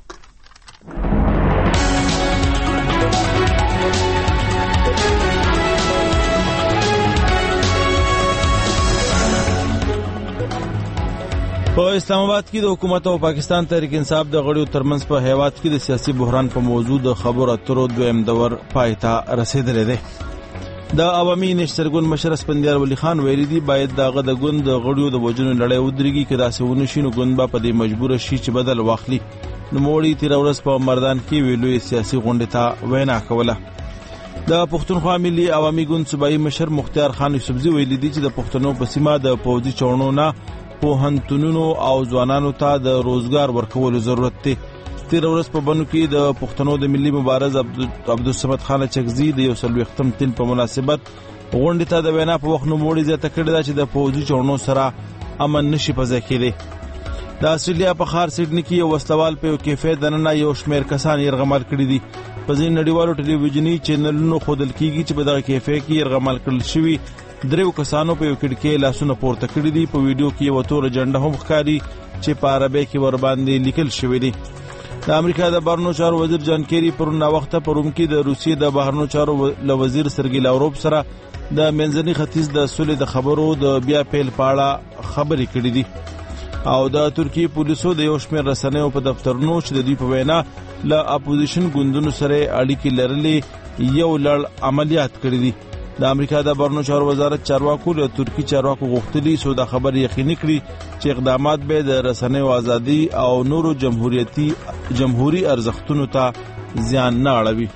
په اسلام آباد کې د حکومت او پاکستان تحریک انصاف د غړیو ترمنځ په هیواد کې د سیاسي بحران په موضوع د خبرو اترو دویم دور پای ته رسیدلی دی. د عوامي نشترګون مشر اسفندیار ولی خان ویلي دی باید دغه د ګوند د غړیو د وجنو لړۍ ودرېږي که داسې ونه شي نو ګوند به په دې مجبور شي چې بدل واخلي. نوموړي تېره ورځ په مردان کې ویلوی سیاسي غونډې ته وینا کوله. د پښتونخوا ملي عوامي ګوند صوبایي مشر مختار خان یوسفزي ویلي دی چې د پښتنو په سیمه د پوځي چړنو نه پوهنتونونو او ځوانانو ته د روزګار ورکولو ضرورت دی. تېره ورځ په بنو کې د پښتنو د ملي مبارز عبدالصمد خان چکزي د 40م تن په مناسبت غونډې ته د وینا په وخت نوموړي زیاته کړې ده چې د پوځي چړنو سره امن نشي په ځای کېدی. د استرالیا په ښار سیډني کې یو وسلوال په یو کیفې دننه یو شمېر کسان یرغمال کړي دي. په ځینې نړیوالو ټلویزیوني چینلونو ښودل کېږي چې په دغه کیفې کې یرغمال کړل شوي 3 کسانو په یو کړکۍ لاسونه پورته کړي دي. په ویډیو کې یو توره جنډه هم ښکاري چې په عربی کې ور باندې لیکل شوی دی. د امریکا د بهرنیو چارو وزیر جان کیری پرون وخته په روم کې د روسیې د بهرنیو چارو وزیر سرګی لاوروف سره د منځني ختیځ د سولې د خبرو د بیا پیل په اړه خبرې کړې دي. او د ترکیې پولیسو د یو شمېر رسنیو په دفترونو چې د دوی په وینا له اپوزیشن ګوندونو سره اړیکې لرلې یو لړ عملیات کړي دي. د امریکا د بهرنیو چارو وزارت چارواکو له ترکی چارواکو غوښتلي سو د خبر یقیني کړي چې اقدامات به د رسنیو ازادي او نورو جمهوریتي ارزښتونو ته زیان نه اړوي.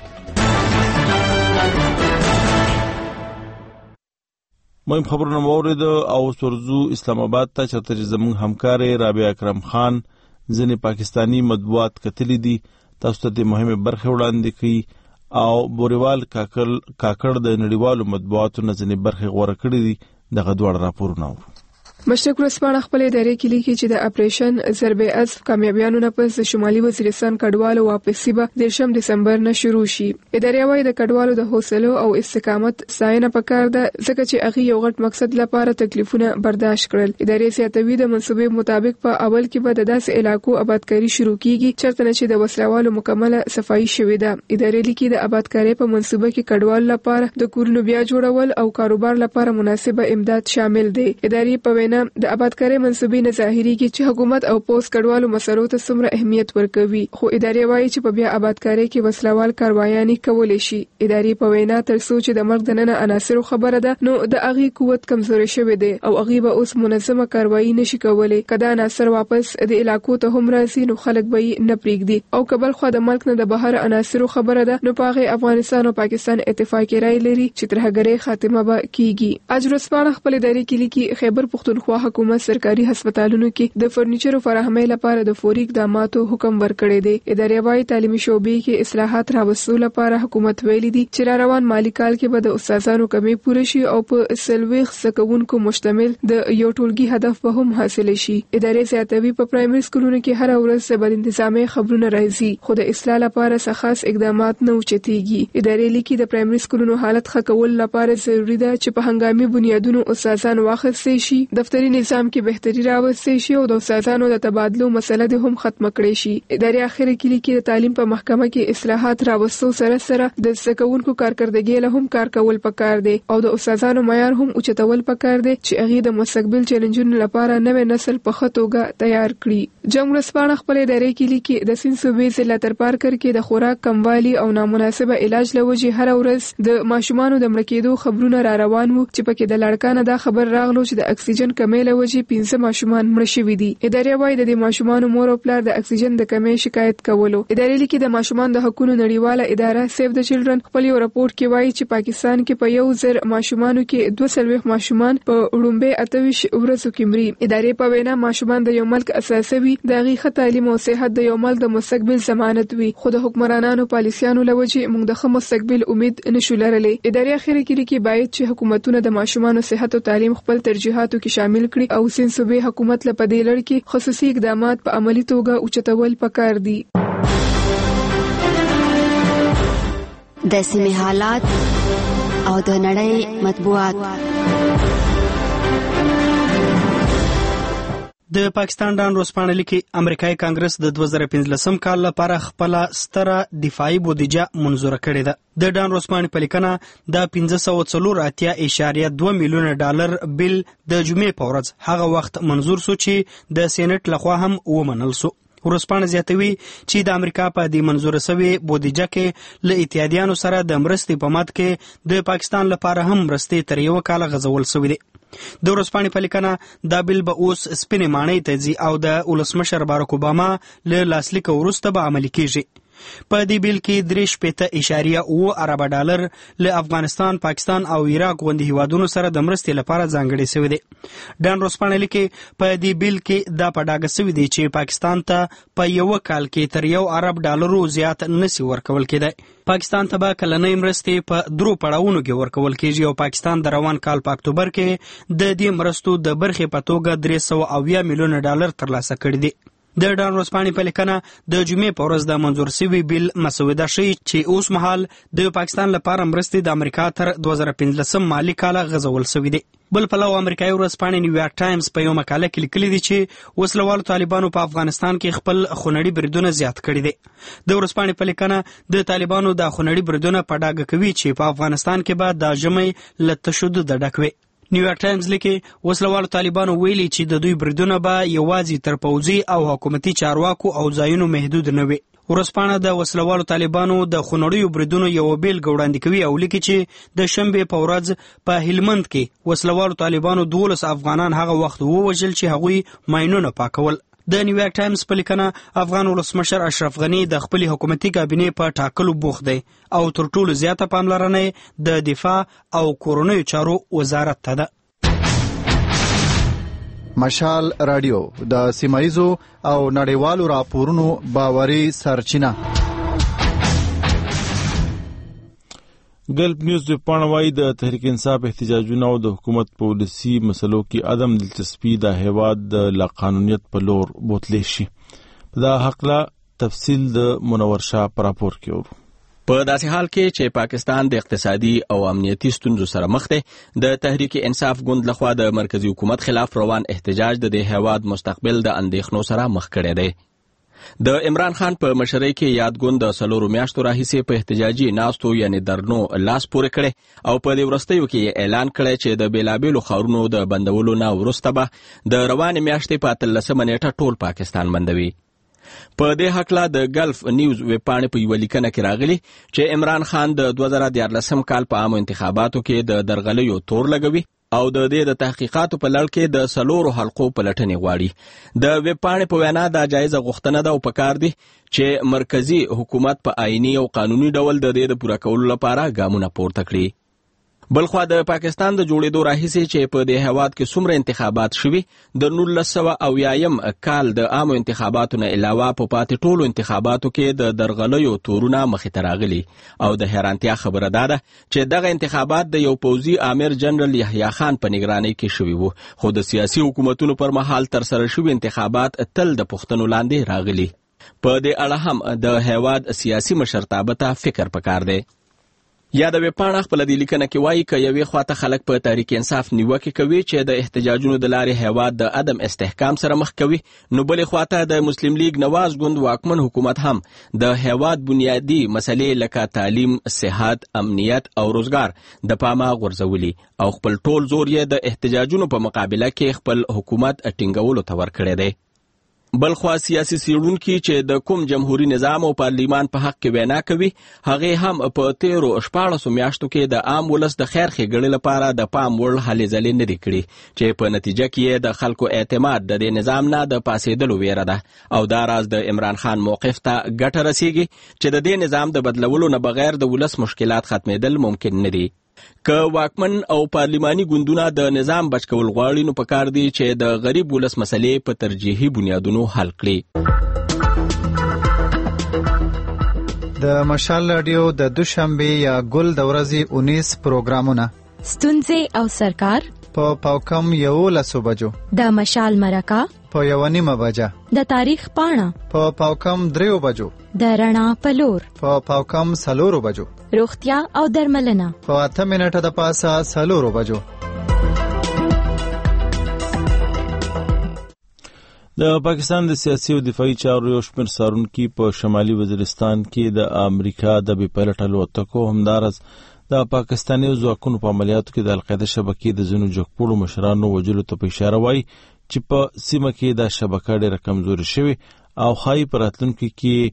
مهم خبرونه مورد او سرزو اسلام آباد ته چې زموږ همکار رابعه اکرم خان ځینې پاکستانی مطبوعات کتلي دي تاسو ته د مهمه برخه وړاندې کړي او بوریوال کاکړ د نړیوالو مطبوعاتو نه ځینې برخې غوره کړې دي. دغه دواړه راپورونه مشرق ورځپاڼه خپل ادارې کې لیکي چې د اپریشن ضرب عصف کامیابیانو نه پس شمالي وزیرستان کډوالو واپسی به 10 دسمبر نه شروع شي. ادارې وايي د کډوالو د حوصله او استقامت ستاینه پکار ده ځکه چې هغه یو غټ مقصد لپاره تکلیفونه برداشت کړل. ادارې سیاتوي د منصوبې مطابق په اول کې به د داسې علاقو آبادکاری شروع کیږي چرته چې د وسلوالو مکمله صفایي شوې ده. ادارې لیکي د آبادکاری په منصوبه کې کډوالو لپاره د کورونو بیا جوړول او کاروبار لپاره مناسبه امداد شامل دي. ادارې په د آبادکاری منصوبې نه ظاهريږي چې حکومت او پوس کډوالو مسلو ته څومره اهمیت ورکوي خو ادارې وایي چې په بیا آبادکاری کې وسلوال کاروایانې کولای شي. ادارې په وینا تر څو چې د مرګ دننه عناصر خبره ده نو د اغي قوت کمزوري شوی دی او اغي به اوس منظمه کاروایی نشي کولای. کدا عناصر واپس د علاقو ته هم راځي نو خلک به نه پریږدي او کبل خو د ملک نه د بهر عناصر خبره ده نو په افغانستان او پاکستان اتفاقی رائے لري چې ترهګری خاتمه به کیږي. اجرسپانه خپل ادارې کې لیکي خیبر پختونخوا حکومت سرکاري هسپتالونو کې د فرنیچر فراهمۍ لپاره د فوري اقداماتو حکم ورکړی دی. ادارې وايي تعلیمي شوبې کې اصلاحات راوستلو لپاره حکومت ویلي دي چې روان مالی کال کې به د استادانو کمی پوره شي او په سلويخ سکونکو مشتمل د یو ټولګي هدف به هم حاصل شي. ادارې زیاتوي په پرایمري سکولونو کې هر ورځ بل انتظامی خبرونه راځي خو د اصلاح لپاره څه خاص اقدامات نه اوچتيږي. ادارې لیکي د پرایمري سکولونو حالت ښه کول لپاره ضروری ده چې په هنګامي بنیادونو استادان واخیستل شي دفتري نظام کې بهتري راوستل شي او د استادانو د تبادلو مسله د هم ختم کړي شي. ادارې اخر کې لیکي د تعلیم په محکمه کې اصلاحات راوستو سره د سکونکو کارکردګۍ له هم کار کول پکار دي او د استادانو معیار هم اوچتول پکار دي چې هغه د مستقبل چیلنجونو لپاره نوې نسل په خطوګه تیار کړي. جمهوریت سپانه خپل ادارې کې لیکي د سین صوبې ضلع ترپارکر کې د خوراک کموالی او نامناسبه علاج لوجه هر ورځ د ماشومانو د مړ کېدو خبرونه را روان وو چې پکې د لړکانه دا خبر راغلو چې د اکسیجن کمې له وجې 15 ماشومان مړه شوي دي. ادارې وايي د ماشومانو مور او پلار د اکسیجن د کمې شکایت کولو. ادارې لیکي د ماشومان د حقوقو نړیواله اداره سیف د چلډرن خپل یو راپور کې وایي چې پاکستان کې په 1000 ماشومانو کې 240 ماشومان په وړومبه 28 ورځو کې مري. ادارې په وینا ماشومان د یو ملک اساسي وي، د غي تعلیم او صحت د یو ملک د مستقبل ضمانت وي. خو د حکمرانانو پالیسیانو لوجې موږ د مستقبل امید نشو لرلې. ادارې اخیری کې باید چې حکومتونه د ماشومانو صحت او تعلیم خپل ترجیحاتو کې شامل کړي او سین صوبې حکومت له پدې لړ کې خصوصي اقدامات په عملی توګه اوچتول پکار دي. د سیمې حالات او د نړۍ مطبوعات. د پاکستان ډان ورځپاڼه لیکي امریکایي کانګرس د 2015 کال لپاره خپل ستره دفاعي بودیجه منظور کړې ده. د ډان ورځپاڼې په لیکنه د 1584.2 میلیونه ډالر بل د جمعې په ورځ هغه وخت منظور شو چې د سېنات لخوا هم ومنل شو. ورځپاڼه زیاتوي چې د امریکا په دې منظور شوی بودیجه کې له اتحادیانو سره د مرستې په مد کې د پاکستان لپاره هم مرستې تر یو کال غځول شوې دي. د ورځپاڼې په لیکنه دا بل به اوس سپینې ماڼۍ ته ځي او د ولسمشر باراک اوباما له لاسلیک وروسته به عملي کیږي. په دې بیل کې 3.8 ارب ډالر له افغانستان، پاکستان او عراق غوندي هیوادونو سره د مرستې لپاره ځانګړي شوی دی. ډان ورځپاڼه لیکي په دې بیل کې دا په ډاګه شوی دی چې پاکستان ته په یو کال کې تر 1 ارب ډالرو زیات نشي ورکول کېدای. پاکستان ته به کلنۍ مرستې په 3 پړاوونو کې ورکول کېږي او پاکستان د روان کال په اکتوبر کې د دې مرستو د برخې په توګه 380 میلیونه ډالر ترلاسه کړي دي. د ډان ورځپاڼې په لیکنه د جمعې په ورځ د منظور شوي بیل مسوده ښیي چې اوس مهال د پاکستان لپاره مرستې د امریکا تر 2015 مالي کال غځول شوي دي. بل پلو امریکایي ورځپاڼې نیویارک ټایمز په یو مقاله کې لیکلي دي چې وسلوالو طالبانو په افغانستان کې خپل خونړي بریدونه زیات کړي دي. د ورځپاڼې په لیکنه د طالبانو د خونړي بریدونه په ډاګه کوي چې په افغانستان کې به د ژمي له تشدد ډک وي. نیویارک ټایمز لیکي وسلوالو طالبانو ویلي چې د دوی بریدونه به یوازې تر پوځي او حکومتي چارواکو او ځایونو محدود نه وي. ورځپاڼه د وسلوالو طالبانو د خونړیو بریدونو یو بیلګه وړاندې کوي او لیکي چې د شنبې په ورځ په هلمند کې وسلوالو طالبانو 12 افغانان هغه وخت ووژل چې هغوی ماینونه پاکول. د نیویارک ټایمز په لیکنه افغان ولسمشر اشرف غنی د خپل حکومتي کابینې په ټاکلو بوخت دی او تر ټولو زیاته پاملرنه د دفاع او کورونیو چارو وزارت ته ده. مشال رادیو د سیمایزو او نړیوالو راپورونو باوري سرچینه. ګلف نیوز ویبپاڼه وايي د تحریک انصاف احتجاجونه او د حکومت پالیسي مسلو کې عدم دلچسپي د هیواد د لاقانونیت په لور بوتلی شي. په دا حقله تفصیل د منور شاه پر راپور کې ورو. په داسې حال کې چې پاکستان د اقتصادي او امنیتي ستونزو سره مخ دی، د تحریک انصاف ګوند لخوا د مرکزی حکومت خلاف روان احتجاج د دې هیواد مستقبل د اندېښنو سره مخ کړی دی. د عمران خان په مشرۍ کې یاد ګوند د 4 میاشتو راهیسې په احتجاجي ناستو یعنی درنو لاس پورې کړي او په دې وروستیو کې اعلان کړی چې د بیلابیلو ښارونو د بندولو نه وروسته به د روانې میاشتې په 13 نیټه ټول پاکستان بندوي. په دې حقله د ګلف نیوز ویبپاڼې په یوه لیکنه کې راغلي چې عمران خان د 2014 کال په عامو انتخاباتو کې د درغلیو تور لګوي او د دې د تحقیقاتو په لړ کې د 4 حلقو پلټنې غواړي. د ویبپاڼې په وینا دا جایزه غوښتنه ده او پکار دي چې مرکزی حکومت په آئینی او قانوني ډول د دې د پوره کولو لپاره ګامونه پورته کړي. بلخوا د پاکستان د جوړېدو راهیسې چې په دې هیواد کې څومره انتخابات شوي، د 1980 کال د عامو انتخاباتو نه علاوه په پاتې ټولو انتخاباتو کې د درغلیو تورونه مخې ته راغلي او د حیرانتیا خبره دا ده چې دغه انتخابات د یو پوځي امیر جنرال یحیی خان په نگرانۍ کې شوي وو، خو د سیاسي حکومتونو پر مهال ترسره شوي انتخابات تل د پوښتنو لاندې راغلي. په دې اړه هم د هیواد سیاسي مشرتابه ته فکر پکار دی. یا د ویبپاڼه خپل د لیکنه کې وایي که یوې خواته خلک په تحریک انصاف نیوکې کوي چې د احتجاجونو د لارې هیواد د عدم استحکام سره مخ کوي، نو بلې خواته د مسلم لیگ نواز ګوند واکمن حکومت هم د هیواد بنیادی مسلې لکه تعلیم، صحت، امنیت او روزګار د پامه غورځولي او خپل ټول زور یې د احتجاجونو په مقابله کې خپل حکومت ټینګولو ته ورکړی دی. بلخوا سیاسي څېړونکي چې د کوم جمهوریت نظام او پارلیمان په حق کې وینا کوي هغه هم په 13 میاشتو کې د عام ولس د خیر ښېګڼې لپاره د پام وړ هلې ځلې نه دي کړي چې په نتیجه کې د خلکو اعتماد د دې نظام نه د پاسېدلو ویره ده او دا راز د عمران خان موقف ته ګټه رسیږي چې د دې نظام د بدلولو نه بغیر د ولس مشکلات ختمېدل ممکن نه دي. که واکمن او پارلیماني ګوندونه د نظام بچ کول غواړي نو پکار دي چې د غریب ولس مسلې په ترجیحي بنیادونو حل کړي. د مشال رادیو د دوشنبه یا ګل د ورځې 19 پروګرامونه ستونزې او سرکار په پاوکم 11 بجو، د مشال مرکه په 1:30 بجه، د تاریخ پاڼه په پاوکم 3 بجو، د رڼا پلور په پاوکم 4 بجو، روغتیا او درملنه په 8 منټه د پاسه 4 بجو. د پاکستان د سیاسي او دفاعي چارو یو شمېر څارونکي په شمالي وزیرستان کې د امریکا د بې پیلوټ الوتکو همدارس د پاکستاني ځواکونو په عملیاتو کې د القاعده شبکې د ځینو جګپوړو مشرانو وژلو ته په اشاره وایي چې په سیمه کې دا شبکه ډېره کمزورې شوې او ښایي په راتلونکي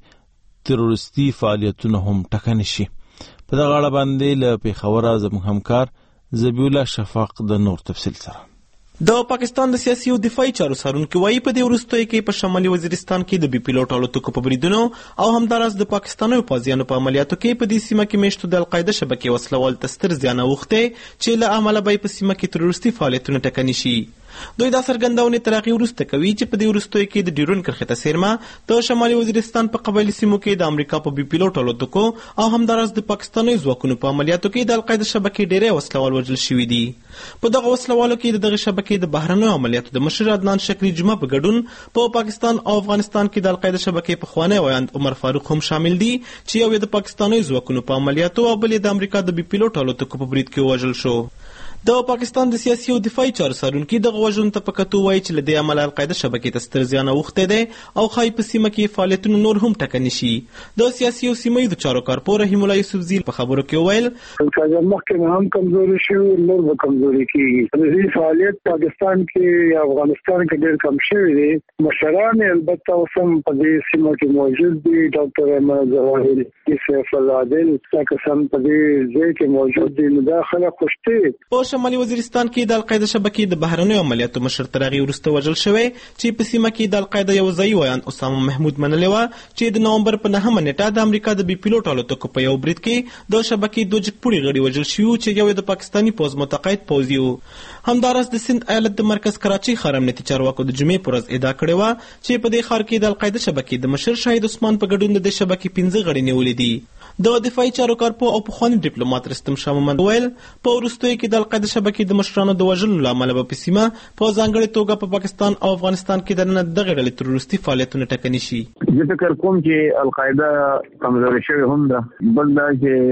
کې تروریستي فعالیتونه هم ټکني شي. په دغه اړه باندې له پېښوره زموږ همکار ذبیح الله شفاق د نور تفصیل سره. د پاکستان د سیاسي او دفاعي چارو څارونکي وایي په دې وروستیو کې په شمالي وزیرستان کې د بي پیلوټ الوتکو په بریدونو او همداراز د پاکستاني پوځیانو په عملیاتو کې په دې سیمه کې میشتو د القاعده شبکې وسلوال ته ستر زیان اوښتی چې له امله به په سیمه کې تروریستي فعالیتونه ټکني شي. دوی دا څرګندونې تر هغې وروسته کوي چې په دې وروستیو کې د ډیورن کرښې ته څیرمه د شمالي وزیرستان په قبایلي سیمو کې د امریکا په بي پیلوټ الوتکو او همداراز د پاکستاني ځواکونو په عملیاتو کې د القاعده شبکې ډېری وسلوال وژل شوي دي. په دغه وسلوالو کې د دغه شبکې د بهرنیو عملیاتو د مشر عدنان شکری جمعه په ګډون په پاکستان او افغانستان کې د القاعده شبکې پخوانی ویاند عمر فاروق هم شامل دي چې یو د پاکستاني ځواکونو په عملیاتو او بل د امریکا د بي پیلوټ الوتکو په برید کې وژل شو. د پاکستان د سیاسي او دفاعي چارو څارونکي دغه وژنو ته په کتو وایي چې له دې امله القاعده شبکې ته ستر زیان اوښتی دی او ښایي په سیمه کې فعالیتونه نور هم ټکني شي. د سیاسي او سیمه ییزو چارو کارپور رحیم الله یوسفزي په خبرو کې وویل چې مخکې هم کمزوري شو نور به کمزوري کېږي. د دې فعالیت پاکستان کې یا افغانستان کې ډېر کم شوی دی. مشران البته اوس هم په دې سیمه کې موجود دي. ډاکټر احمد ظواهري، سیف الله عادل کسان په دې ځای کې موجود دي. نو دا خلک خوشته په شمالي وزیرستان کې د القاعده شبکې د بهرنیو عملیاتو مشر تر هغې وروسته وژل شوی چې په سیمه کې د القاعده یو ځایي ویاند اسامه محمود منلې وه چې د نومبر په 9 نیټه د امریکا د بي پیلوټ الوتکو په یو برید کې د شبکې 2 جګپوړي غړي وژل شوي چې یو د پاکستاني پوځ متقاعد پوځي و. همداراز د سند ایالت د مرکز کراچۍ ښار امنیتي چارواکو د جمعې په ورځ ادعا کړې وه چې په دې ښار کې د القاعده شبکې د مشر شاهد عثمان په ګډون د دې شبکې 15 غړي نیولي دي. د دفاعي چارو کارپو او پخواني ډیپلوماټ رستم شاه محمد ویل په وروستیو کې د القاعده شبکې د مشرانو د وژلو له امله به په سیمه په ځانګړې توګه په پاکستان او افغانستان کې دننه دغه ډلې تروریستي فعالیتونه ټکني شي. زه فکر کوم چې القاعده کمزورې شوې هم ده. بل دا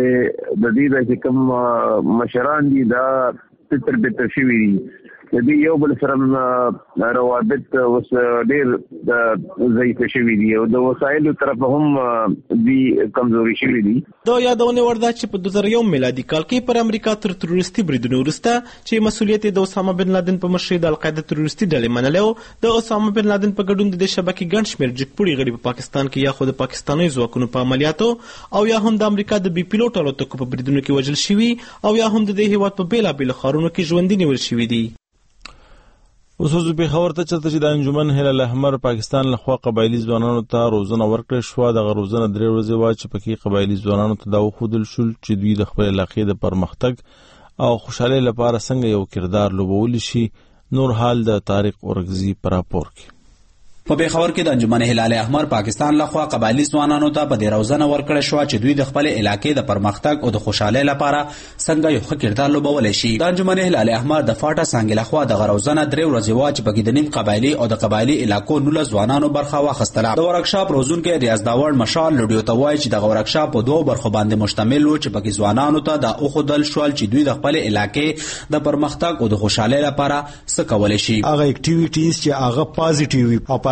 چې د دې چې کوم مشران دي دا تر شوي دي. د دې یو بل سره روابط اوس ډېر ضعیف شوي دي او د وسایلو طرف هم دي کمزوري شوي دي. دا یادونه ورده چې په 2001 میلادي کال کې پر امریکا تر تروریستي بریدونو وروسته چې مسؤلیت د اسامه بن لادن په مشرۍ د القاعده تروریستي ډلې منلې د اسامه بن لادن په ګډون د دې شبکې ګڼ شمېر جګپوړي غړي په پاکستان کې یا خو د پاکستاني ځواکونو په عملیاتو او یا هم د امریکا د بي پیلوټ الوتکو په بریدونو کې وژل شوي او یا هم د دې هېواد په بېلابېلو ښارونو کې ژوندي نیول شوي دي. اوس پېښور ته چلته چې د انجمن هلال احمر پاکستان لخوا قبایلي ځوانانو ته روزنه ورکړې شوه. دغه روزنه 3 ورځې وه چې پکې قبایلي ځوانانو ته دا وښودل شول چې دوی د خپل علاقې د پرمختګ او خوشحالۍ لپاره څنګه یو کردار لوبولی شي. نور حال د طارق اورګزي په راپور کې. په پېښور کې د انجمن هلال احمر پاکستان لخوا قبایلي ځوانانو ته په دې روزنه ورکړې شوه چې دوی د خپل علاقې د پرمختګ او د خوشحالۍ لپاره څنګه یو ښه کردار لوبولی شي. د انجمن هلال احمر د فاټا څانګې لخوا دغه روزنه 3 ورځې وه چې پکې د نیم قبایلي او د قبایلي علاقو 19 ځوانانو برخه واخیستله. د ورکشاپ روزونکی ریاض داوړ مشال لوډیو ته وایي چې دغه ورکشاپ په 2 برخو باندې مشتمل و چې پکې ځوانانو ته دا وښودل شول چې دوی د خپل علاقې د پرمختګ او د خوشحالۍ لپاره څه کولی شي. هغه اکټیویټیز چې هغه پازیټیو وي او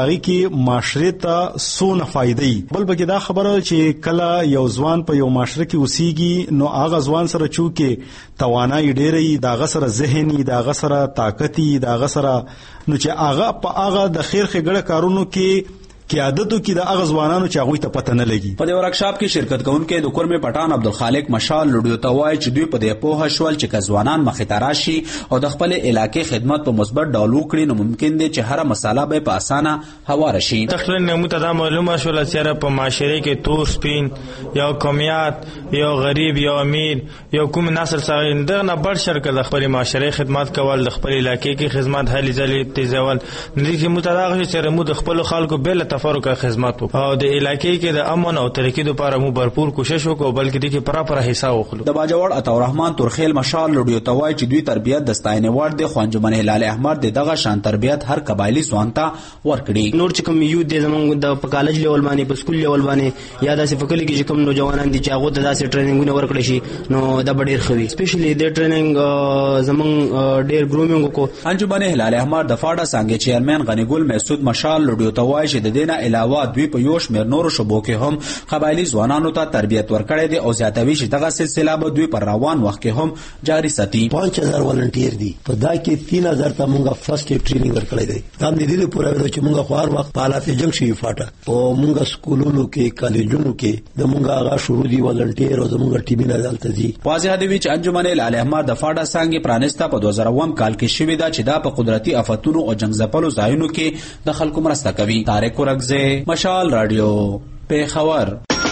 پاغي کې معاشره ته سونه فائدې بل بګی دا خبره چې کله یو ځوان په یو معاشره کې اوسېږي نو هغه ځوان سره چوکې توانایي ډېرې دا غسر ذهني دا غسر طاقتي دا غسر نو چې هغه په هغه د خیر خګړه کارونو کې قیادتو کې د هغه ځوانانو چې هغه ته پته نه لګي. په دې ورکشاپ کې شرکت کوونکي د کورمه پټان عبدالخالق مشال لډیو ته وایي چې دوی په دې پوهه شول چې ځوانان مخې ته راشي او د خپل علاقې خدمت په مثبت ډول وکړي نو ممکن دی چې هر مساله به په اسانه هواره شي. تقریبا نموته دا معلومه شول چې په معاشره کې تور سپین یو کمیات یو غریب یو امیر یو کوم نسل سره دغه بل شرکت د خپل معاشره خدمت کول د خپل علاقې کې خدمت هلي ځلې تیزول نږدې متداغه چې مو د خپل خلکو بل تفرق خدمت او د علاقې کې د امن او ترقی لپاره مو भरपूर کوشش وکړو بلکې د کې پراپر حصہ واخلو. د باجوړ عطا الرحمن تورخیل مشال لډیو توای چې دوی تربیت د ستاینې وړ د خوانجمن هلال احمد دغه شان تربیت هر قبایلی ځوان ته ورکړي. نور چې کوم یو د زمونږ د کالج لیول باندې په سکول لیول باندې یا داسې فکر کې چې کوم نوجوانان دي چې هغه داسې ټریننګونه ورکړي شي نو دا ډېر خوي سپیشلی د ټریننګ زمونږ ډېر ګرومینګ کو. انجمن هلال احمد د فاډا څنګه چیرمن غنی ګل مسعود مشال لډیو توای چې د دینه علاوه دوی په یو شمېر نورو شوبو کې هم قبایلی ځوانانو ته تربیت ورکړي دي او زیاتوي چې دغه سلسله به دوی پر روان وخت کې هم جاری ساتي. 5000 والنټیر دي په دا کې 3000 ته مونږه فرست ایډ ټریننګ ورکړی دی. دا د دې پورې ویل چې مونږه خوار وخت په حالات جنگ شي فاټه او مونږه سکولونو کې کالجونو کې د مونږه هغه شروع دي والنټیر او زمونږه ټیمونه دلته دي. واضح دی چې انجمن هلال احمد د فاډا څنګه پرانسته په 2001 کال کې شوې ده چې دا په قدرتي آفتونو او جنگ ځپلو ځایونو کې د خلکو مرسته کوي. طارق ورغزه مشال رادیو پیښور.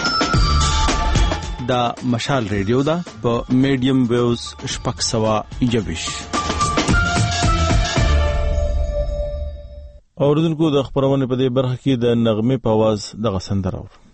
دا مشال ریډیو دا په میډیم ویوز شپږ سوه یویش. اوریدونکو د خبرونه په دې برخه کې د نغمه په आवाज دغه سندره اور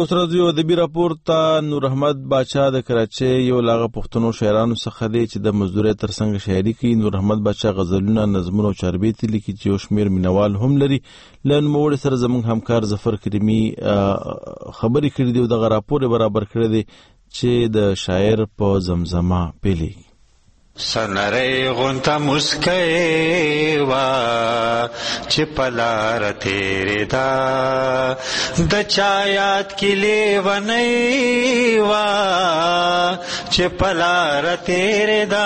سره یو ادبي راپور ته نور احمد باچا د کراچۍ یو لاغه پښتنو شاعرانو څخه دی چې د مزدورۍ ترڅنګ شاعري کوي. نور احمد باچا غزلونه، نظمونه او چاربیتې لیکي چې یو شمېر مینوال هم لري. له نوموړي سره زموږ همکار ظفر کریمي خبرې کړې دي او دغه راپور برابر کړی دی چې د شاعر په زمزمه پیلېږي. سنرے غنتا مسکے وا چپلار تیرے دا د چایات کی لے ونئی وا چپلار تیرے دا.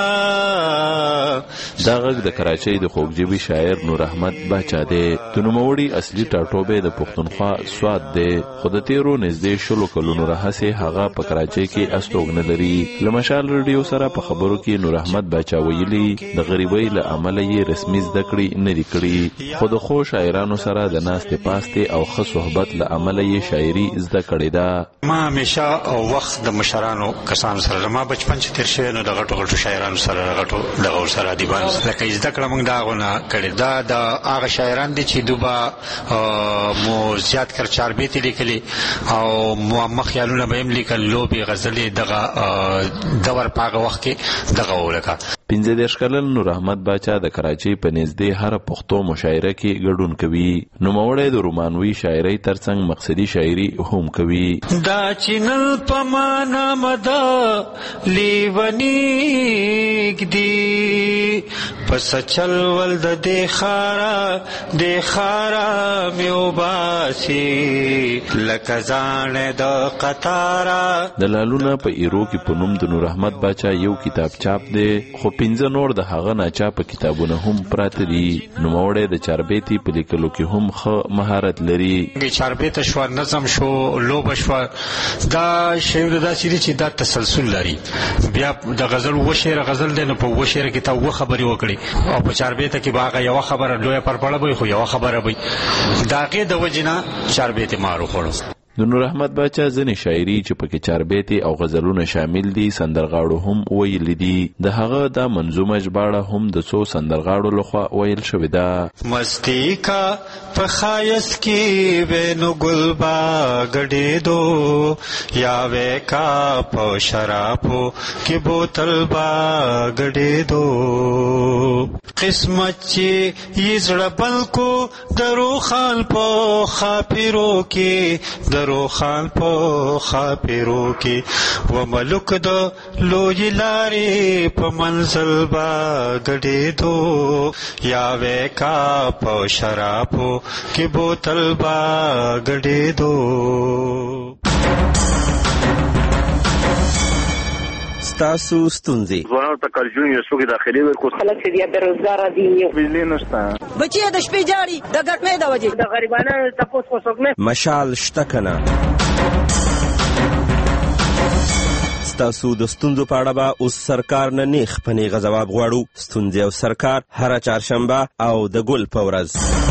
دا غږ د کراچۍ د خوږجبي شاعر نور احمد باچا دی. د نوموړي اصلي ټاټوبی د پښتونخوا سوات دی، خو د تیرو نږدې 10 کلونو راهیسې هغه په کراچۍ کې استوګنه لري. له مشال رادیو سره په خبرو کې نور احمد باچا ویلي د غریبۍ له امله یې رسمي زده کړې نه دي کړي، خو د ښو شاعرانو سره د ناستې پاستې او ښه صحبت له امله یې شاعري زده کړې ده. ما همیشه او وخت د مشرانو کسانو سره، ما بچپن چې تیر شوی نو د غټو غټو شاعرانو سره غټو دغه ورسره ادیبانو لکه زده کړه موږ دا غونه کړې. دا د هغه شاعران دي چې دوبه مو زیات کر چاربیتې لیکلي او معما خیالونه به هم لیکل، لوبې غزلې دغه دور په هغه وخت کې دغه ولکه. 15 کلن نور احمد باچا د کراچۍ په نږدې هر پښتو مشاعره کې ګډون کوي. نوموړی د رومانوي شاعرۍ ترڅنګ مقصدي شاعري هم کوي. دا چینل پمانا مدا لیونیک دی پس چل ول د خارا میو باسی لکزان د قطارا. د لالونه په ایرو کې په نوم د نور احمد باچا یو کتاب چاپ دی، خو 15 نور د هغه ناچاپه کتابونه هم پراته دي. نوموړی د چاربیتې په لیکلو کې هم ښه مهارت لري. چاربیته شو، نظم شو، لوبه شو، دا شعر داسې دي چې دا تسلسل لري. بیا د غزل و شعر غزل دی نو په و شعر کې تا و خبرې وکړي او په چاربیته کې باغه یو خبره لویه پرپړه وي خو یو خبره وي. دا کې د وجنه چاربیته مارو خړو. د نور احمد باچا ځینې شاعري چې پکې چاربیتې او غزلونه شامل دي سندرغاړو هم ویلي دي. د هغه دا منظومه ژباړه هم د څو سندرغاړو لخوا ویل شوې ده. مستی کا په ښایست کې وینو ګل با ګډېدو یا ویکا په شرابو کې بوتل با ګډېدو. قسمت چې یې زړه بل کو درو خان په خاپیرو کې روخان په خاپیرو کې و ملک د لوی لارې په منزل با ګډېدو یا ویکا په شرابو کې بوتل با ګډېدو. ستاسو ستونزې ځوانانو ته کارجون یو څوک داخلي ورکو خلک چې بیا بیروزګار دي، بجلی نشته، بچي د شپې جاړي د ګټمې د وجې د غریبانو تاسو کو څوک نه مشال شته کنه. ستاسو د ستونزو په اړه به اوس سرکار نه نیغ په نیغه ځواب غواړو. ستونزې او سرکار هره چهارشنبه او د ګل په ورځ.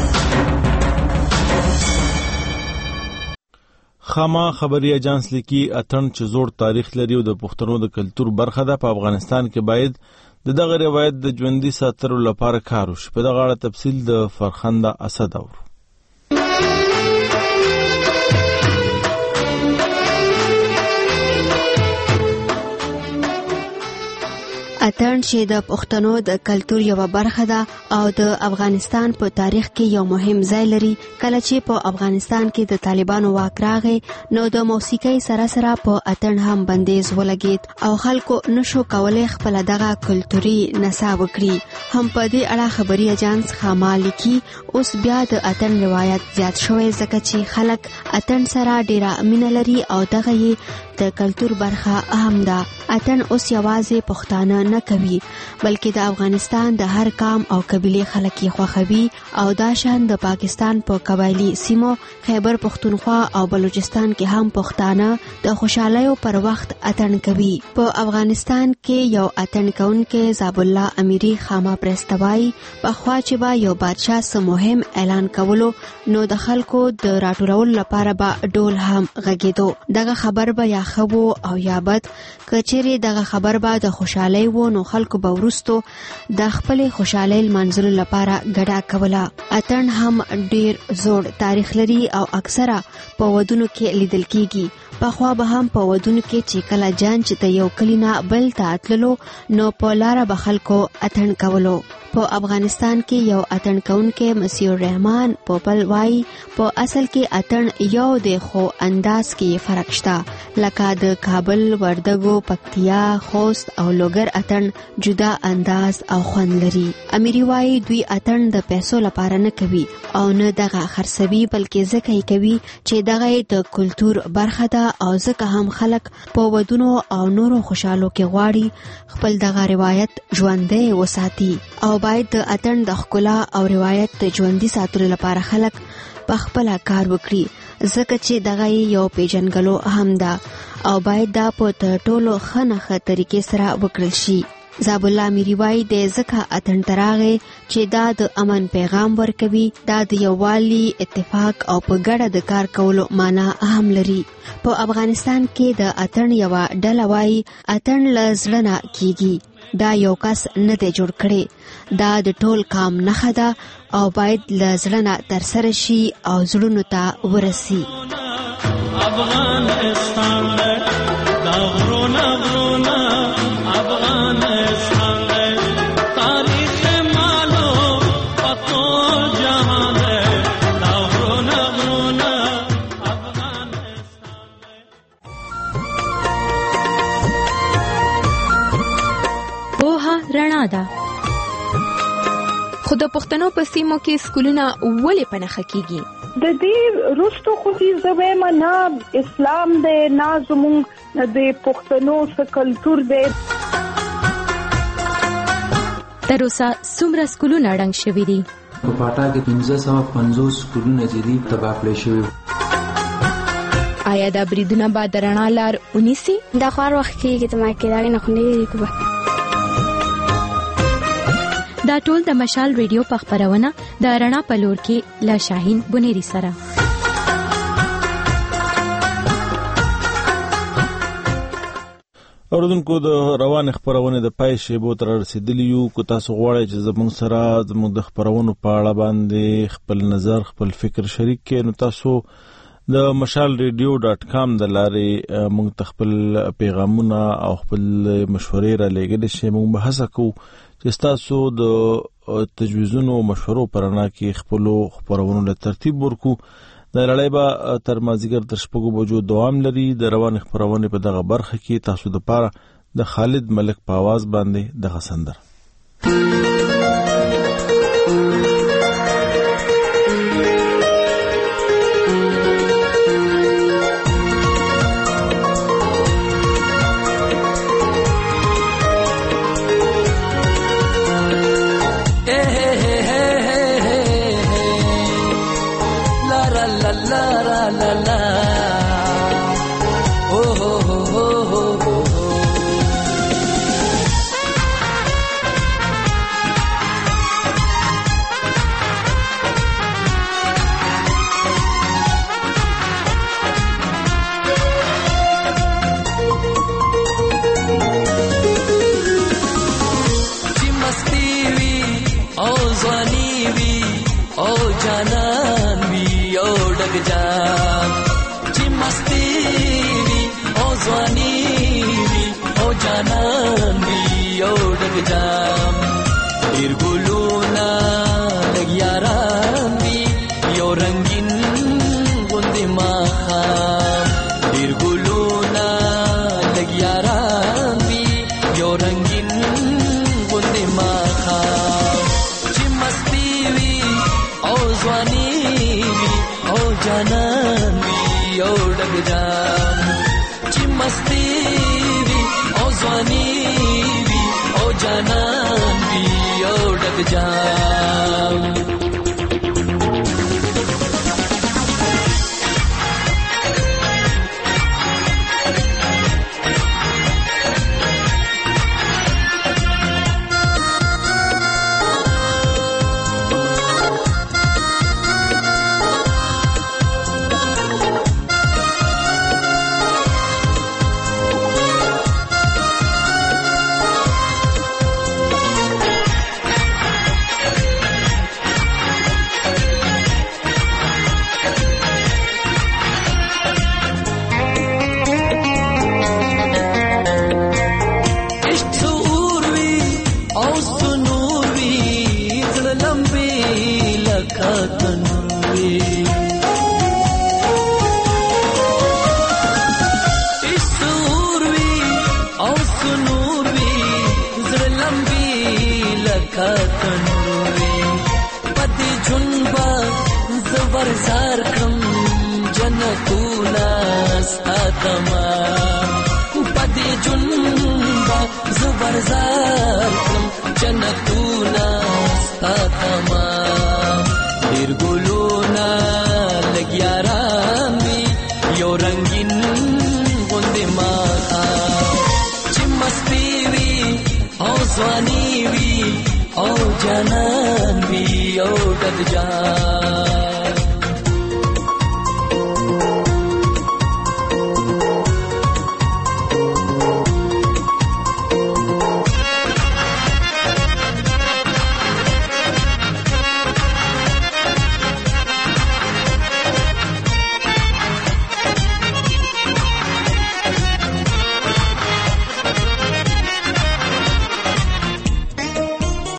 خاما خبري اجانس لیکي اتن چې زوړ تاریخ لري او د پښتنو د کلچر برخه ده. په افغانستان کې باید د دغه روایت د ژوندۍ ساتلو لپاره کار وشي. په دغه اړه تفصیل د فرخنده اسد اورو. اتن چې د پښتنو د کلچر یو برخه ده او د افغانستان په تاریخ کې یو مهم ځای لري. کله چې په افغانستان کې د طالبانو واک راغی نو د موسیقۍ سره سره په اتن هم بندیز ولګید او خلکو نشو کولای خپل دغه کلچري نصاب وکړي. هم په دې اړه خبري اجانس خاما لیکي اوس بیا د اتن روایت زیات شوی ځکه چې خلک اتن سره ډیره مینه لري او دغه یې د کلچر برخه اهم ده. اتن اوس یوازې پښتانه نه کوي بلکې د افغانستان د هر قام او قبیله خلک یې خوښوي او دا شان د پاکستان په قبایلی سیمو خیبر پختونخوا او بلوچستان کې هم پښتانه د خوشحالیو پر وخت اتن کوي. په افغانستان کې یو اتن کوونکې زاب الله امیری خاما پرستوای په خوا چې با یو بادشاه سم مهم اعلان کولو نو د خلکو د راټولولو لپاره به ډول هم غږیدو. دغه خبر به یا خو او یا بد کچېرې دغه خبر به د خوشحالۍ و نو خلکو به وروستو د خپلې خوشحالۍ لمانځلو لپاره ګډه کوله. اتڼ هم ډیر زوړ تاریخ لري او اکثره په ودونو کې لیدل کیږي. پخوا به هم په ودونو کې چې کله جنج د یو کلی نه بل ته تللو نو په لاره به خلکو اتڼ کولو. په افغانستان کې یو اتڼ کوونکی مسیح الرحمن پوپل وایي په اصل کې اتڼ یو دی خو انداز کې فرق شته، لکه د کابل، وردګو، پکتیا، خوست او لوګر اتڼ جدا انداز او خوند لري. امیری وایي دوی اتڼ د پیسو لپاره نه کوي او نه دغه خرڅوي بلکې ځکه یې کوي چې دغه د کلتور برخه ده او ځکه هم خلک په ودونو او نورو خوشحالو کې غواړي خپل دغه روایت ژوندی وساتي او باید د اتڼ د ښکلا او روایت د ژوندي ساتلو لپاره خلک په خپل کار وکړي ځکه چې دغه یو پیژنګلو هم ده او باید دا په ټولو ښه نښه طریقې سره وکړل شي. زاب الله میری وایي د ځکه اتڼ تراغه چې دا د امن پیغام ورکوي، دا د یووالي، اتفاق او په ګډه د کار کولو معنا هم لري. په افغانستان کې د اتڼ یو ډله وایي اتڼ له زړه نه کیږي، دا یو کس نه دی جوړ کړی، دا د ټول کام نښه ده او باید له زړه نه ترسره شي او زړونو ته ورسي. افغانستان دا غرونه غرونه افغانستان تاریخ مالو پتو جهان دا غرونه غرونه پوهه رڼا ده. خو د پښتنو په سیمو کې سکولونه ولې په نښه کیږي؟ د دې رستو خو چې زویم نه اسلام دی نه زموږ د پښتنو څه کلتور دی. تر اوسه څومره سکولونه ړنګ شوي دي؟ په پاټا کې 1550 سکولونه چې دي تباه کړای شوي. آیا دا بریدونه به د رڼا لار ونیسي؟ دا خوار وخت کېږي ته ما کېداغې نه خو نه کوه. دا ټول د مشال ریډیو په خبرونه د رڼا په لور کې له شاهین بنيري سره. اوردونکو د روان خبرونه د پای شیبو تر رسیدلی یو کو تاسو غواړئ چې زموږ سره زموږ د خبرونو په اړه باندې خپل نظر خپل فکر شریک کړئ نو تاسو د mashalradio.com د لارې موږ خپل پیغامونه او خپل مشورې را لېږل شي. موږ به هڅه کوو چې تاسو د تجویزونو مشورو پرانا کې خپل خبرونو له ترتیب ورکو. د لړۍ به تر مازیګر تر شپږو بجو دوام لري. د روان خبرونه په دغه برخه کې تاسو د پاره د خالد ملک په आवाज باندې دغه سندر تنوي اسور وي او سنور وي زړه لمبي لکه تنوي پدې جنبا زبر زار کم جنتونا ساتما پدې جنبا زبر زار کم جنتونا ساتما ډېر ګلونا لګیاران وي یو رنگین غوندې ماښام چې مستي وي او ځواني وي او جانان وي او ډک جان